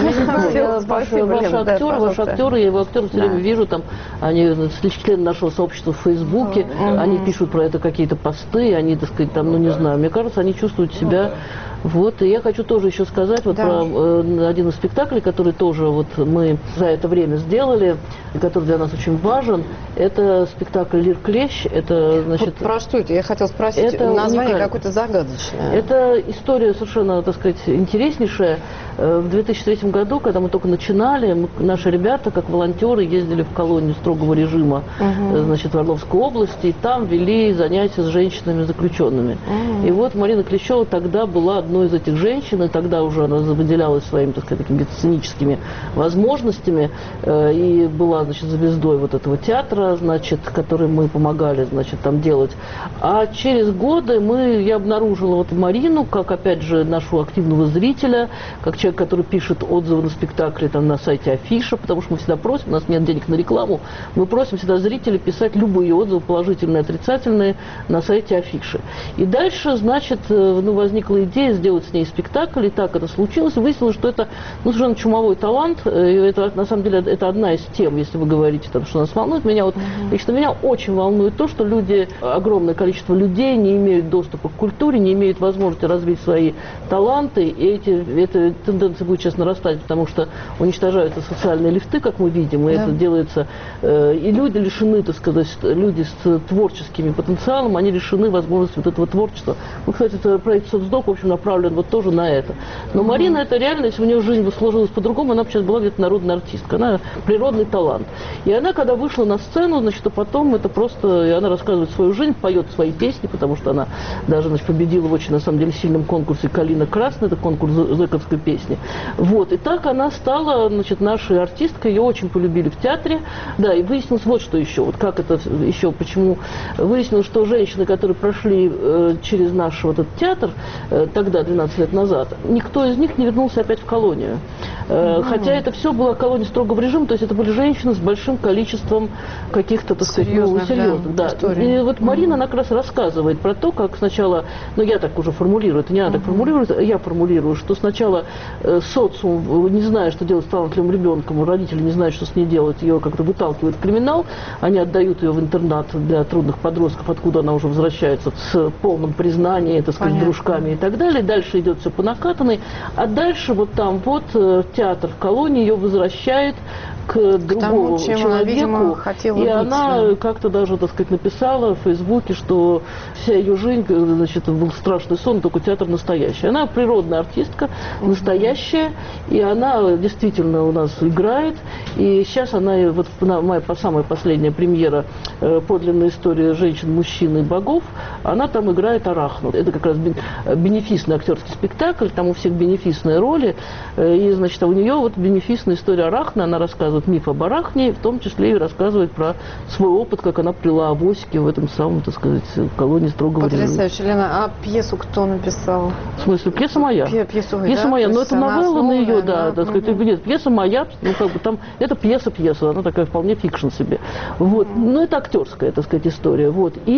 S6: Ваши актеры, ваши актеры, я его актеров все время вижу, там, они члены нашего сообщества в Фейсбуке, они пишут про это какие-то посты, они, так сказать, там, ну, не знаю, мне кажется, они чувствуют себя... Вот, и я хочу тоже еще сказать вот да. про э, один из спектаклей, который тоже вот мы за это время сделали, и который для нас очень важен. Это спектакль «Лир Клещ». Это, значит,
S3: вот про что это? Я хотела спросить.
S6: Это
S3: название какое-то загадочное.
S6: Это история совершенно, так сказать, интереснейшая. В две тысячи третьем году, когда мы только начинали, мы, наши ребята, как волонтеры, ездили в колонию строгого режима, угу. значит, в Орловской области, и там вели занятия с женщинами-заключенными. Угу. И вот Марина Клещева тогда была одной из этих женщин, и тогда уже она выделялась своими, так сказать, такими сценическими возможностями, э, и была, значит, звездой вот этого театра, значит, который мы помогали, значит, там делать. А через годы мы, я обнаружила вот Марину, как, опять же, нашу активного зрителя, как человек, который пишет отзывы на спектакли там, на сайте Афиша, потому что мы всегда просим, у нас нет денег на рекламу, мы просим всегда зрителей писать любые отзывы, положительные, отрицательные, на сайте Афиши. И дальше, значит, ну, возникла идея сделать с ней спектакль, и так это случилось. Выяснилось, что это ну, совершенно чумовой талант. И это, на самом деле, это одна из тем, если вы говорите, там, что нас волнует. Меня, вот, uh-huh. лично меня очень волнует то, что люди, огромное количество людей не имеют доступа к культуре, не имеют возможности развить свои таланты. И эти, эта тенденция будет сейчас нарастать, потому что уничтожаются социальные лифты, как мы видим, и yeah. это делается. Э, и люди лишены, так сказать, люди с творческим потенциалом, они лишены возможности вот этого творчества. Ну, кстати, это проект «Соцдок», в общем, направлен вот тоже на это. Но mm-hmm. Марина, это реально, если у нее жизнь бы сложилась по-другому, она бы сейчас была где-то народная артистка. Она природный талант. И она, когда вышла на сцену, значит, а потом это просто... И она рассказывает свою жизнь, поет свои песни, потому что она даже, значит, победила в очень, на самом деле, сильном конкурсе «Калина Красная», это конкурс зэковской песни. Вот. И так она стала, значит, нашей артисткой. Ее очень полюбили в театре. Да, и выяснилось вот что еще. Вот как это еще, почему... Выяснилось, что женщины, которые прошли э, через наш вот этот театр, э, тогда, двенадцать лет назад, никто из них не вернулся опять в колонию. Mm-hmm. Хотя это все была колония строгого режима, то есть это были женщины с большим количеством каких-то, так сказать, ну, серьезных. Да, да. И вот Марина, mm-hmm. она как раз рассказывает про то, как сначала, ну я так уже формулирую, это не она mm-hmm. так формулирует, я формулирую, что сначала э, социум, не зная, что делать с талантливым ребенком, родители не знают, что с ней делать, ее как-то выталкивают в криминал, они отдают ее в интернат для трудных подростков, откуда она уже возвращается с полным признанием, так сказать, с дружками и так далее. Дальше идет все по накатанной, а дальше вот там вот театр в колонии ее возвращает к другому
S3: к тому,
S6: человеку,
S3: она, хотела
S6: и
S3: быть,
S6: она
S3: да.
S6: как-то даже, так сказать, написала в Фейсбуке, что вся ее жизнь, значит, был страшный сон, только театр настоящий. Она природная артистка, угу. настоящая, и она действительно у нас играет, и сейчас она, вот моя самая последняя премьера «Подлинная история женщин, мужчин и богов», она там играет Арахну. Это как раз бенефисный актерский спектакль, там у всех бенефисные роли, и, значит, у нее вот бенефисная история Арахны, она рассказывает миф об Арахне, в том числе и рассказывает про свой опыт, как она плела авосики в этом самом, так сказать, колонии строгого режима.
S3: Потрясающе, Лена. А пьесу кто написал?
S6: В смысле, пьеса моя.
S3: Пьесу, пьесу
S6: пьеса
S3: да?
S6: моя, но это новелла на ее, да,
S3: да,
S6: так сказать,
S3: угу.
S6: нет, пьеса моя, ну, как бы там, это пьеса-пьеса, она такая вполне фикшн себе. Вот, угу. но это актерская, так сказать, история, вот. И,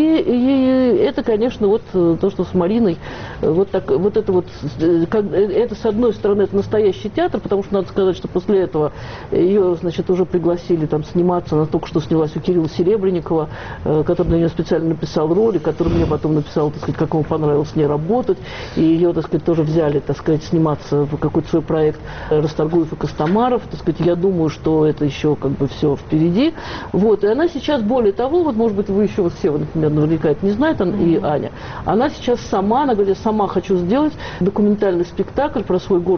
S6: и это, конечно, вот то, что с Мариной, вот так, вот это вот, как, это, с одной стороны, это настоящий театр, потому что надо сказать, что после этого ее, значит, уже пригласили там сниматься, она только что снялась у Кирилла Серебренникова, э, который для нее специально написал роли, который мне потом написал, так сказать, как ему понравилось с ней работать, и ее, так сказать, тоже взяли, так сказать, сниматься в какой-то свой проект Расторгуев и Костомаров, так сказать, я думаю, что это еще как бы все впереди, вот, и она сейчас, более того, вот, может быть, вы еще, вот все, например, наверняка это не знают, и Аня, она сейчас сама, она говорит, я сама хочу сделать документальный спектакль про свой город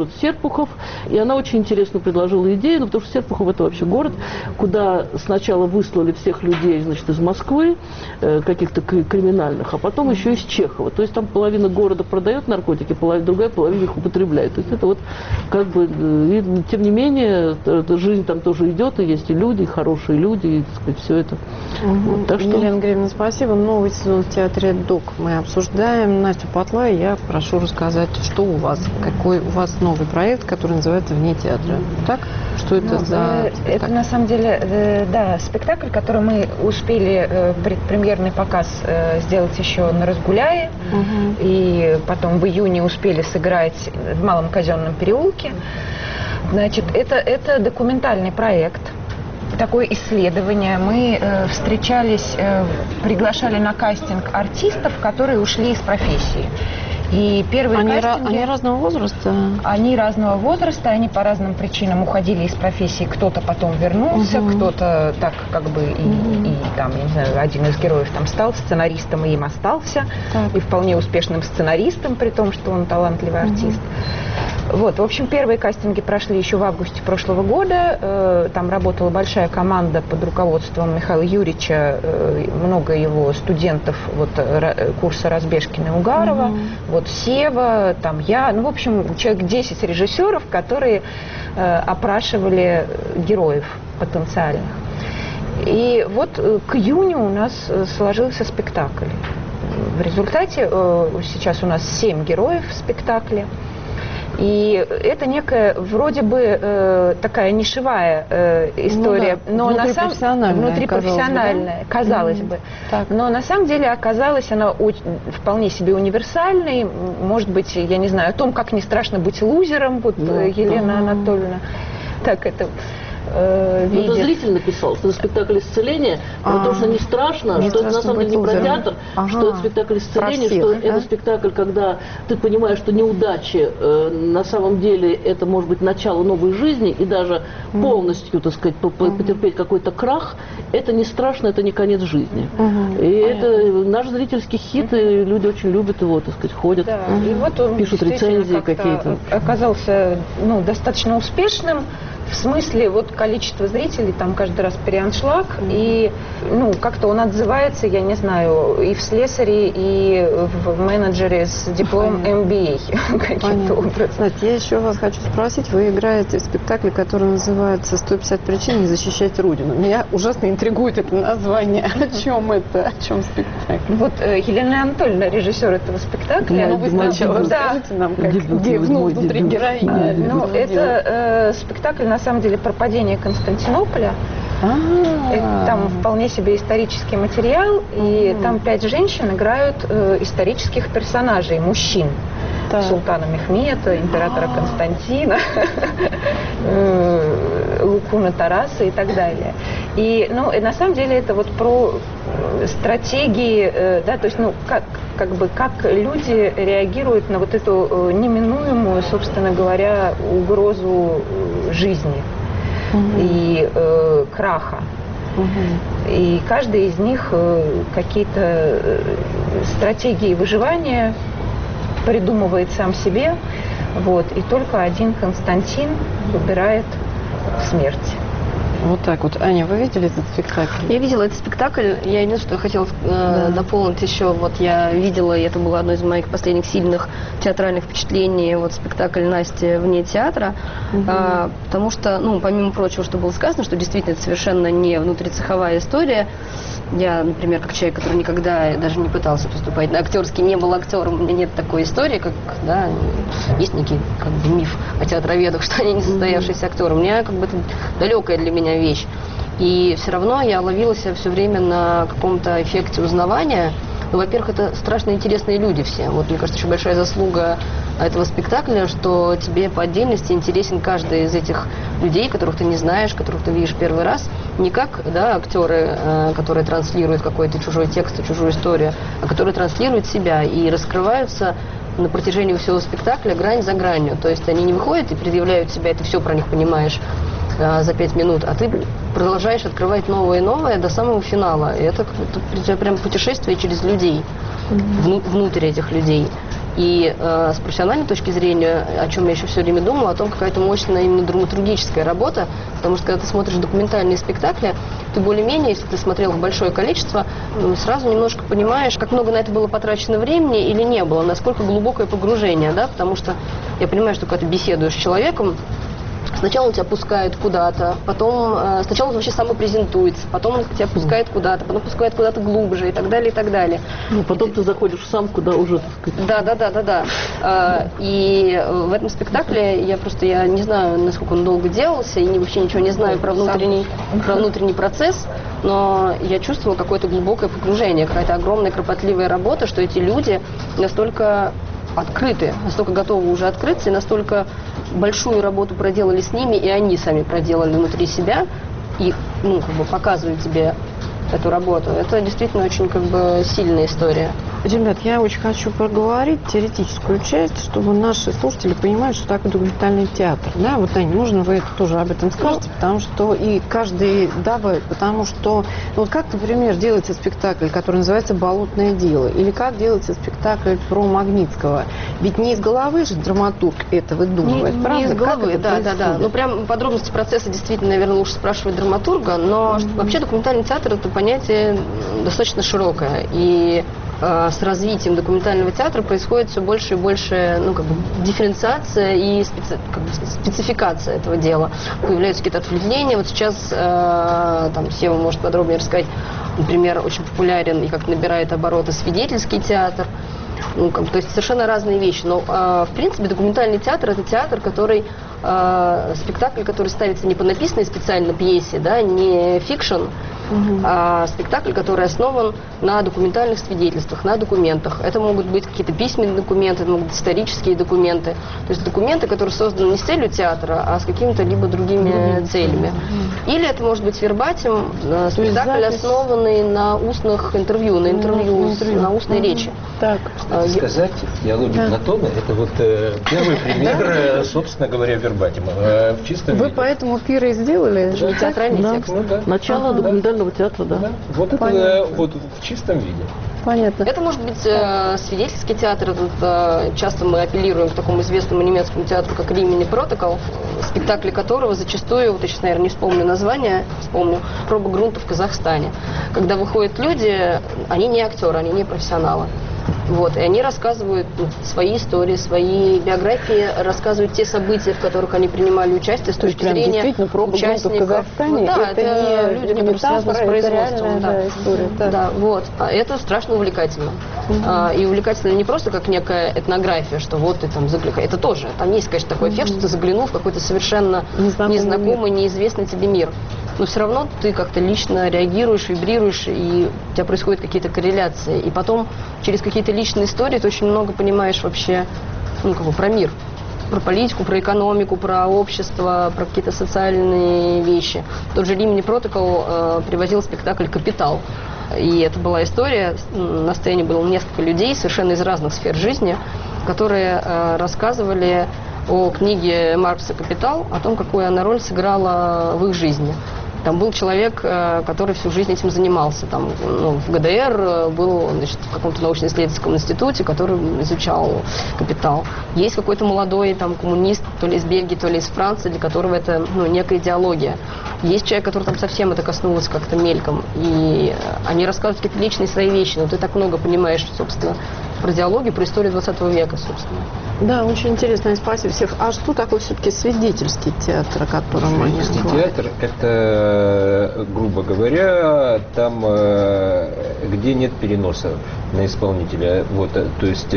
S6: город Серпухов, и она очень интересно предложила идею, ну, потому что Серпухов — это вообще город, куда сначала выслали всех людей, значит, из Москвы, э, каких-то криминальных, а потом еще из Чехова. То есть там половина города продает наркотики, половина, другая половина их употребляет. То есть это вот как бы, и, тем не менее, жизнь там тоже идет, и есть и люди, и хорошие люди, и, так сказать, все это.
S3: Угу.
S6: Вот, так что...
S3: Елена Григорьевна, спасибо. Новый сезон в театре «Док» мы обсуждаем. Настя Патла, я прошу рассказать, что у вас, какой у вас новый проект, который называется «Вне театра». Так? Что это
S12: ну,
S3: за
S12: спектакль? Это на самом деле, да, спектакль, который мы успели предпремьерный показ сделать еще на Разгуляе, угу. и потом в июне успели сыграть в Малом Казенном переулке. Значит, это, это документальный проект, такое исследование. Мы э, встречались, э, приглашали на кастинг артистов, которые ушли из профессии. И первые
S3: они,
S12: кастинги,
S3: они разного возраста?
S12: Они разного возраста, они по разным причинам уходили из профессии. Кто-то потом вернулся, угу. кто-то так как бы и, угу. и там, я не знаю, один из героев там стал сценаристом и им остался. Так. И вполне успешным сценаристом, при том, что он талантливый угу. артист. Вот, в общем, первые кастинги прошли еще в августе прошлого года. Там работала большая команда под руководством Михаила Юрьевича, много его студентов вот, курса Разбежкина и Угарова, mm-hmm. вот Сева, там я, ну, в общем, человек десять режиссеров, которые опрашивали героев потенциальных. И вот к июню у нас сложился спектакль. В результате сейчас у нас семь героев в спектакле. И это некая, вроде бы, э, такая нишевая э, история,
S3: ну, да.
S12: но на самом внутрипрофессиональная, казалось бы.
S3: Да.
S12: казалось mm-hmm. бы. Но на самом деле оказалась она очень, вполне себе универсальной. Может быть, я не знаю, о том, как не страшно быть лузером, вот mm-hmm. Елена mm-hmm. Анатольевна так это...
S6: Ну, это зритель написал, что это спектакль исцеления, а, потому что не страшно, не что страшно это на самом деле не про театр, ага. что это спектакль исцеления, всех, что да? это спектакль, когда ты понимаешь, что неудачи э, на самом деле это может быть начало новой жизни, и даже mm. полностью, так сказать, mm. потерпеть какой-то крах, это не страшно, это не конец жизни. Mm-hmm. И Понятно. Это наш зрительский хит, mm-hmm. и люди очень любят его, так сказать, ходят, да. mm-hmm. и вот он пишут рецензии какие-то.
S12: Оказался ну, достаточно успешным. В смысле, вот количество зрителей, там каждый раз переаншлаг, mm-hmm. и, ну, как-то он отзывается, я не знаю, и в слесаре, и в менеджере с дипломом эм би эй каким-то образом.
S3: Знаете, я еще вас хочу спросить, вы играете в спектакле, который называется «сто пятьдесят причин не защищать Родину». Меня ужасно интригует это название. О чем это? О чем спектакль?
S12: Вот Елена Анатольевна, режиссер этого спектакля.
S3: Ну, вы сначала расскажите нам, как внутри героини.
S12: Ну, это спектакль на На самом деле про падение Константинополя. Это, там вполне себе исторический материал, и mm-hmm. там пять женщин играют э, исторических персонажей, мужчин. Да. Султана Мехмета, императора Константина, Лукуна Тараса и так далее. И, ну, и на самом деле это вот про стратегии, да, то есть, ну, как, как бы, как люди реагируют на вот эту неминуемую, собственно говоря, угрозу жизни угу. и э, краха. Угу. И каждый из них э, какие-то стратегии выживания придумывает сам себе, вот, и только один Константин выбирает смерть.
S3: Вот так вот. Аня, вы видели этот спектакль?
S13: Я видела этот спектакль. Я единственное, что я хотела э, да. дополнить еще. Вот я видела, и это было одно из моих последних сильных театральных впечатлений, вот спектакль Насти «Вне театра». Угу. А, потому что, ну, помимо прочего, что было сказано, что действительно это совершенно не внутрицеховая история. Я, например, как человек, который никогда даже не пытался поступать на актерский, не был актером, у меня нет такой истории, как, да, есть некий как бы миф о театроведах, что они не состоявшиеся актеры. У меня как бы это далекая для меня вещь. И все равно я ловила себя все время на каком-то эффекте узнавания. Ну, во-первых, это страшно интересные люди все. Вот, мне кажется, еще большая заслуга этого спектакля, что тебе по отдельности интересен каждый из этих людей, которых ты не знаешь, которых ты видишь первый раз. Не как, да, актеры, э, которые транслируют какой-то чужой текст, чужую историю, а которые транслируют себя и раскрываются на протяжении всего спектакля грань за гранью. То есть они не выходят и предъявляют себя, и ты все про них понимаешь э, за пять минут, а ты продолжаешь открывать новое и новое до самого финала. И это, это прям путешествие через людей, вну, внутрь этих людей. И э, с профессиональной точки зрения, о чем я еще все время думала, о том, какая это мощная именно драматургическая работа, потому что когда ты смотришь документальные спектакли, ты более-менее, если ты смотрел их большое количество, сразу немножко понимаешь, как много на это было потрачено времени или не было, насколько глубокое погружение, да, потому что я понимаю, что когда ты беседуешь с человеком, сначала он тебя пускает куда-то, потом э, сначала он вообще самопрезентуется, потом он тебя пускает куда-то, потом пускает куда-то глубже и так далее, и так далее.
S6: Ну, потом и ты заходишь сам куда уже, так сказать.
S13: Да, да, да, да, да. Э, и в этом спектакле я просто, я не знаю, насколько он долго делался, и вообще ничего не знаю про внутренний, про внутренний процесс, но я чувствовала какое-то глубокое погружение, какая-то огромная кропотливая работа, что эти люди настолько открыты, настолько готовы уже открыться, и настолько большую работу проделали с ними, и они сами проделали внутри себя, и ну, как бы показывают тебе эту работу. Это действительно очень как бы сильная история.
S3: Ребят, я очень хочу проговорить теоретическую часть, чтобы наши слушатели понимали, что такое документальный театр. Да, вот, Таня, можно вы тоже об этом скажете, потому что и каждый добавит, потому что, вот как, например, делается спектакль, который называется «Болотное дело», или как делается спектакль про Магнитского. Ведь не из головы же драматург это выдумывает,
S13: не,
S3: правда?
S13: Не из головы, да, да, да. Ну, прям подробности процесса действительно, наверное, лучше спрашивать драматурга, но mm-hmm. вообще документальный театр – это понятие достаточно широкое, и с развитием документального театра происходит все больше и больше, ну, как бы, дифференциация и специ, как бы, спецификация этого дела. Появляются какие-то ответвления. Вот сейчас, э, там, Сева может подробнее рассказать, например, очень популярен и как набирает обороты свидетельский театр. Ну, как, то есть совершенно разные вещи. Но, э, в принципе, документальный театр – это театр, который, э, спектакль, который ставится не по написанной специально пьесе, да, не фикшн, Uh-huh. а спектакль, который основан на документальных свидетельствах, на документах. Это могут быть какие-то письменные документы, это могут быть исторические документы. То есть документы, которые созданы не с целью театра, а с какими-то либо другими uh-huh. целями. Uh-huh. Или это может быть вербатим, uh, спектакль, запись... основанный на устных интервью, на интервью, uh-huh. на устной uh-huh. речи.
S8: Так. Uh, сказать, диалоги да. Платона, это вот э, первый пример, э, собственно говоря, вербатима. Э, в чистом
S3: Вы
S8: виде.
S3: поэтому пиры сделали?
S13: Да. Театральный
S6: да.
S13: текст.
S6: Ну, да. Начало ага, документального да. театра, да.
S8: да. Вот это э, вот в чистом виде.
S3: Понятно.
S13: Это может быть э, свидетельский театр. Это, э, часто мы апеллируем к такому известному немецкому театру, как Римини Протокол, спектакли которого зачастую, вот я сейчас, наверное, не вспомню название, вспомню, «Проба грунта в Казахстане». Когда выходят люди, они не актеры, они не профессионалы. Вот, и они рассказывают ну, свои истории, свои биографии, рассказывают те события, в которых они принимали участие с точки зрения
S3: действительно проба грунта в Казахстане.
S13: Ну, да,
S3: это,
S13: это
S3: не
S13: люди, которые связаны с производством. Да.
S3: Да, история, да.
S13: Да, вот. Это страшно увлекательно. Угу. А, и увлекательно не просто как некая этнография, что вот ты там заглянул. Это тоже. Там есть, конечно, такой эффект, угу. что ты заглянул в какой-то совершенно незнакомый, незнакомый неизвестный тебе мир. Но все равно ты как-то лично реагируешь, вибрируешь, и у тебя происходят какие-то корреляции. И потом через какие-то личные истории ты очень много понимаешь вообще ну, как бы, про мир, про политику, про экономику, про общество, про какие-то социальные вещи. Тот же Римини Протокол э, привозил спектакль «Капитал». И это была история, на сцене было несколько людей совершенно из разных сфер жизни, которые э, рассказывали о книге Маркса «Капитал», о том, какую она роль сыграла в их жизни. Там был человек, который всю жизнь этим занимался. Там, ну, в ГДР был значит, в каком-то научно-исследовательском институте, который изучал капитал. Есть какой-то молодой там, коммунист, то ли из Бельгии, то ли из Франции, для которого это ну, некая идеология. Есть человек, который там совсем это коснулось как-то мельком. И они рассказывают какие-то личные свои вещи, но ты так много понимаешь, собственно, про диалогию, про историю двадцатого века, собственно.
S3: Да, очень интересно, спасибо всем. А что такое все-таки свидетельский театр, о котором мы говорим?
S8: Свидетельский театр – это, грубо говоря, там, где нет переноса на исполнителя. Вот, то есть,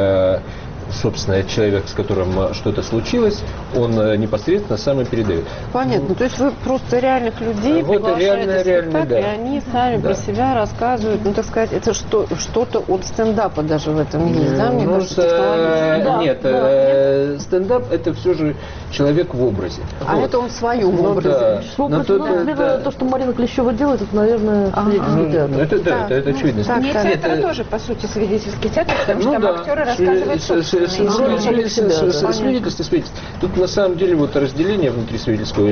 S8: собственно, человек, с которым что-то случилось, он непосредственно сам и передает.
S3: Понятно. То есть вы просто реальных людей
S8: вот приглашаете в спектакль,
S3: да. и они сами да. про себя рассказывают. Ну, так сказать, это что, что-то от стендапа даже в этом есть, да? Мне
S8: ну,
S3: кажется,
S8: э,
S3: да,
S8: нет,
S3: да,
S8: э,
S3: нет,
S8: стендап – это все же человек в образе.
S3: А
S8: вот.
S3: это он в своем
S8: ну,
S3: образе.
S8: Да.
S6: Ну, то, да. Да. То, что Марина Клещева делает, это, наверное, свидетельский
S8: а,
S6: театр.
S8: Это, да, да, это, это очевидно.
S12: Так,
S8: нет,
S12: театр
S8: это...
S12: тоже, по сути, свидетельский театр, потому
S8: ну,
S12: что
S8: да.
S12: там актеры рассказывают собственную
S8: Свидетельство, свидетельство. Тут на самом деле вот разделение внутри свидетельского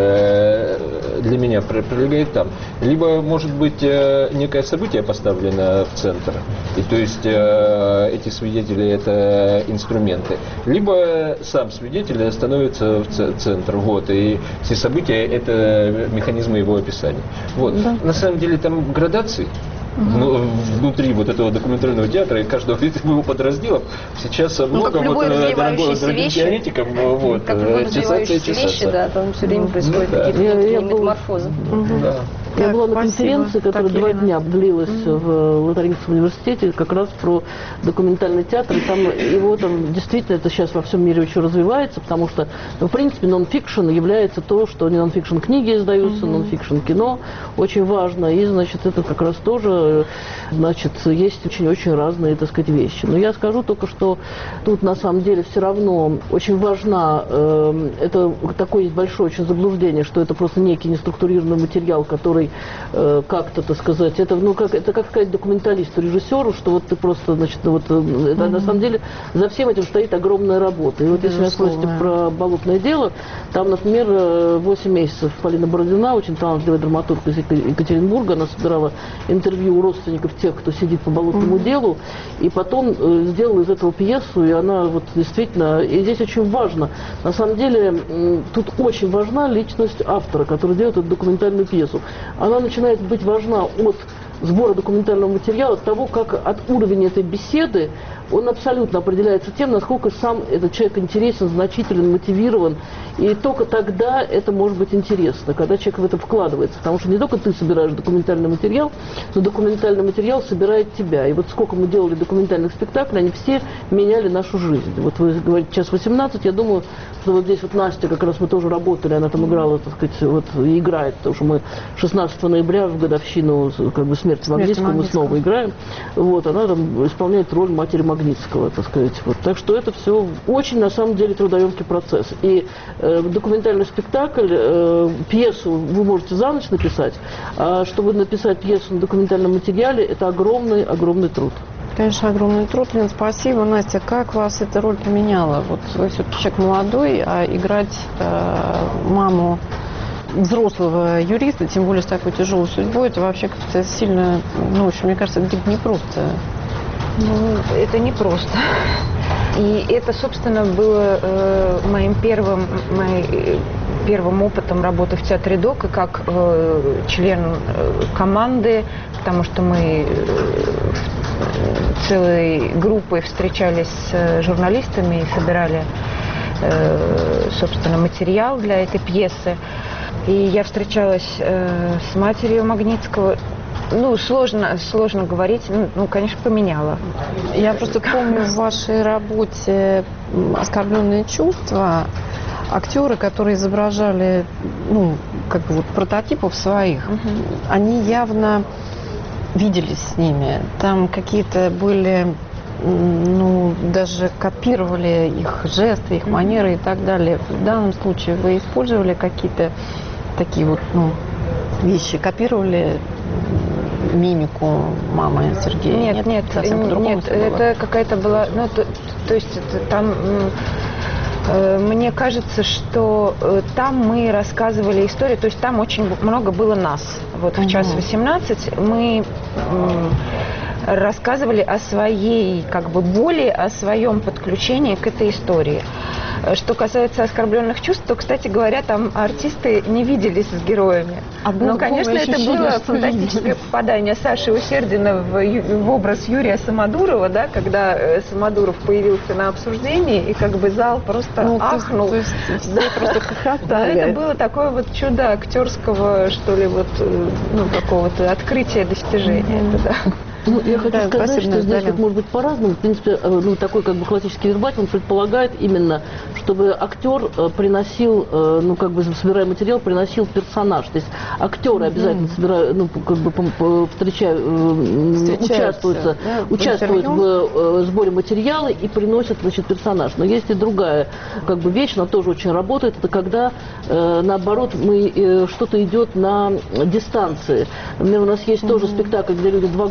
S8: театра для меня пролегает там. Либо может быть некое событие поставлено в центр, и то есть эти свидетели это инструменты, либо сам свидетель становится в центр, вот, и все события это механизмы его описания. Вот. Да. На самом деле там градации. Угу. Внутри вот этого документального театра и каждого из его подразделов сейчас ну, много вот дорогим теоретикам вот,
S13: как любой развивающиеся вещи, да, там все время происходят ну, какие-то да. я, метаморфозы.
S6: Угу. Да. Я так, была на конференции, которая так, два Елена. дня длилась mm-hmm. в Лотарингском университете, как раз про документальный театр. И там его там действительно это сейчас во всем мире очень развивается, потому что, ну, в принципе, нон-фикшн является то, что не нон-фикшн книги издаются, mm-hmm. нон-фикшн кино очень важно. И, значит, это как раз тоже, значит, есть очень-очень разные, так сказать, вещи. Но я скажу только, что тут на самом деле все равно очень важна, э, это такое есть большое очень заблуждение, что это просто некий неструктурированный материал, который как-то, так сказать, это, ну, как, это как сказать документалисту, режиссеру, что вот ты просто, значит, вот, mm-hmm. это, на самом деле за всем этим стоит огромная работа. И вот если вы спросите про «Болотное дело», там, например, восемь месяцев Полина Бородина, очень талантливая драматург из Екатеринбурга, она собирала интервью у родственников тех, кто сидит по болотному mm-hmm. делу, и потом э, сделала из этого пьесу, и она вот действительно, и здесь очень важно, на самом деле, э, тут очень важна личность автора, который делает эту документальную пьесу. Она начинает быть важна от сбора документального материала, от того, как от уровня этой беседы он абсолютно определяется тем, насколько сам этот человек интересен, значителен, мотивирован. И только тогда это может быть интересно, когда человек в это вкладывается. Потому что не только ты собираешь документальный материал, но документальный материал собирает тебя. И вот сколько мы делали документальных спектаклей, они все меняли нашу жизнь. Вот вы говорите, сейчас восемнадцать, я думаю, что вот здесь вот Настя, как раз мы тоже работали, она там играла, так сказать, вот и играет, потому что мы шестнадцатого ноября в годовщину как бы смерти Магнитского мы снова играем. Вот, она там исполняет роль матери Магнитского, так сказать. Вот. Так что это все очень, на самом деле, трудоемкий процесс. И э, документальный спектакль, э, пьесу вы можете за ночь написать, а чтобы написать пьесу на документальном материале, это огромный-огромный труд.
S3: Конечно, огромный труд. Лен, спасибо. Настя, как вас эта роль поменяла? Вот вы все-таки человек молодой, а играть э, маму взрослого юриста, тем более с такой тяжелой судьбой, это вообще как-то сильно, ну, в общем, мне кажется, где-то непросто.
S12: Ну, это непросто. И это, собственно, было э, моим первым, моим первым опытом работы в театре ДОК, и как э, член э, команды, потому что мы э, целой группой встречались с журналистами и собирали, э, собственно, материал для этой пьесы. И я встречалась э, с матерью Магнитского. Ну, сложно, сложно говорить. Ну, ну, конечно, поменяла.
S3: Я просто помню в вашей работе «Оскорбленные чувства» актеры, которые изображали, ну, как бы вот прототипов своих, угу. они явно виделись с ними. Там какие-то были, ну, даже копировали их жесты, их манеры и так далее. В данном случае вы использовали какие-то такие вот, ну, вещи, копировали мимику мамы Сергея?
S12: Нет, нет, нет, нет это какая-то была, ну, то, то есть это там, э, мне кажется, что э, там мы рассказывали историю, то есть там очень много было нас. Вот в угу. час восемнадцать мы э, рассказывали о своей, как бы, боли, о своем подключении к этой истории. Что касается «Оскорбленных чувств», то, кстати говоря, там артисты не виделись с героями. А Но, конечно, это было фантастическое попадание Саши Усердина в, в образ Юрия Самодурова, да, когда Самодуров появился на обсуждении, и как бы зал просто ну, ахнул. То есть, да, просто хохотали. Это было такое вот чудо актерского, что ли, вот, ну, какого-то открытия, достижения. Mm-hmm. Это, да.
S6: Ну, я хочу да, сказать, что здесь вот, может быть по-разному. В принципе, ну, такой как бы классический вербатим, он предполагает именно, чтобы актер приносил, ну, как бы, собирая материал, приносил персонаж. То есть актеры mm-hmm. обязательно собирают, ну, как бы встречают, участвуют, да, участвуют в сборе материала и приносят, значит, персонаж. Но есть и другая, как бы, вещь, она тоже очень работает. Это когда, наоборот, мы, что-то идет на дистанции. Например, у нас есть mm-hmm. тоже спектакль, где люди два года собирают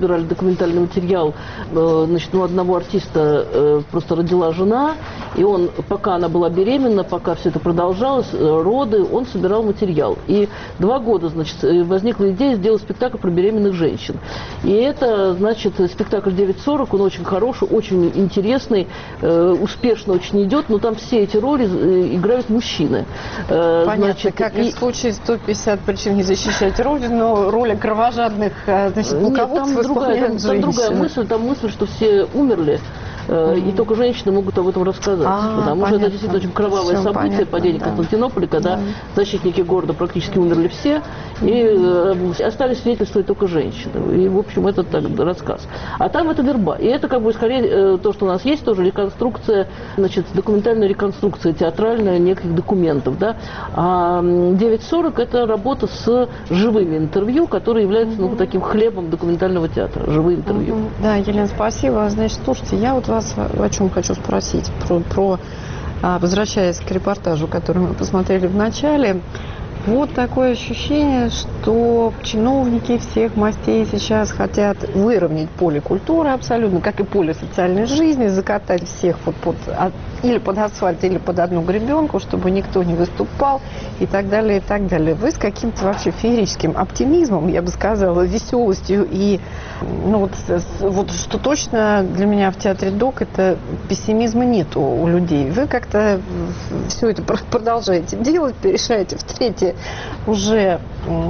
S6: собирали документальный материал, э, значит, ну, одного артиста э, просто родила жена, и он, пока она была беременна, пока все это продолжалось, э, роды, он собирал материал. И два года, значит, возникла идея сделать спектакль про беременных женщин. И это, значит, спектакль девять сорок, он очень хороший, очень интересный, э, успешно очень идет, но там все эти роли э, играют мужчины. Э,
S3: Понятно,
S6: значит,
S3: как
S6: и...
S3: и в случае сто пятьдесят причин не защищать Родину, роли кровожадных, значит, полководцев
S6: Нет, там другая, там, там другая
S3: мысль.
S6: мысль, там мысль, что все умерли, э, и только женщины могут об этом рассказать.
S3: А,
S6: потому
S3: понятно.
S6: что это действительно очень кровавое
S3: Всё
S6: событие,
S3: понятно,
S6: падение
S3: да.
S6: Константинополя, когда
S3: Да.
S6: защитники города практически умерли все, и э, остались свидетельствовать только женщины. И, в общем, это так, рассказ. А там это верба. И это, как бы, скорее, э, то, что у нас есть, тоже реконструкция, значит, документальная реконструкция театральная неких документов. Да? А девять сорок – это работа с живыми интервью, которые являются ну, таким хлебом документального театра. Живые интервью.
S3: Мгм. Да, Елена, спасибо. Значит, слушайте, я вот вас о чем хочу спросить. Про, про а, возвращаясь к репортажу, который мы посмотрели в начале. Вот такое ощущение, что чиновники всех мастей сейчас хотят выровнять поле культуры абсолютно, как и поле социальной жизни, закатать всех вот под, или под асфальт, или под одну гребенку, чтобы никто не выступал и так далее, и так далее. Вы с каким-то вообще феерическим оптимизмом, я бы сказала, веселостью и, ну вот, вот что точно для меня в театре ДОК, это пессимизма нету у людей. Вы как-то все это продолжаете делать, решаете в третье уже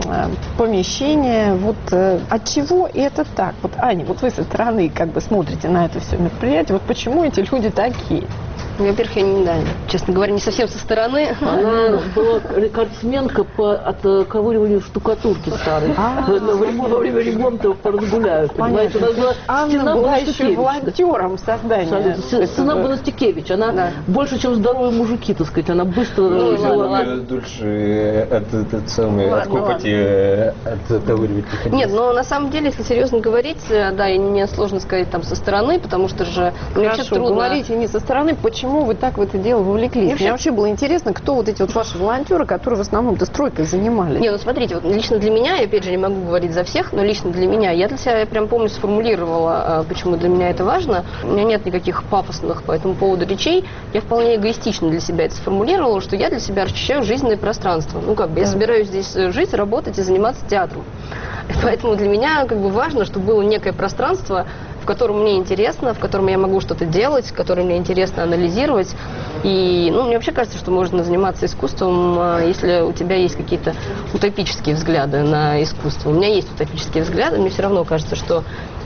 S3: помещение. Вот от чего это так? Вот, Аня, вот вы со стороны как бы смотрите на это все мероприятие. Вот почему эти люди такие?
S13: Во-первых, я не, да, честно говоря, не совсем со стороны.
S6: Она была рекордсменка по отковыриванию штукатурки старой. Во время ремонта по Разгуляю. Понимаете, у нас была
S3: Анна была еще волонтером создания.
S6: Стена Бонастикевич. Она больше, чем здоровые мужики, так сказать. Она быстро...
S8: Дольше от самой откопать, отковыривать.
S13: Нет, но на самом деле, если серьезно говорить, да, и мне сложно сказать там со стороны, потому что же мне вообще трудно...
S3: говорите не со стороны, почему вы так в это дело вовлеклись? Мне вообще было интересно, кто вот эти вот ваши волонтеры, которые в основном-то стройкой занимались.
S13: Не, ну смотрите, вот лично для меня, я опять же не могу говорить за всех, но лично для меня, я для себя, я прям помню, сформулировала, почему для меня это важно. У меня нет никаких пафосных по этому поводу речей. Я вполне эгоистично для себя это сформулировала, что я для себя расчищаю жизненное пространство. Ну как бы, я собираюсь здесь жить, работать и заниматься театром. И поэтому для меня как бы важно, чтобы было некое пространство, в котором мне интересно, в котором я могу что-то делать, в котором мне интересно анализировать. И, ну, мне вообще кажется, что можно заниматься искусством, если у тебя есть какие-то утопические взгляды на искусство. У меня есть утопические взгляды, мне все равно кажется, что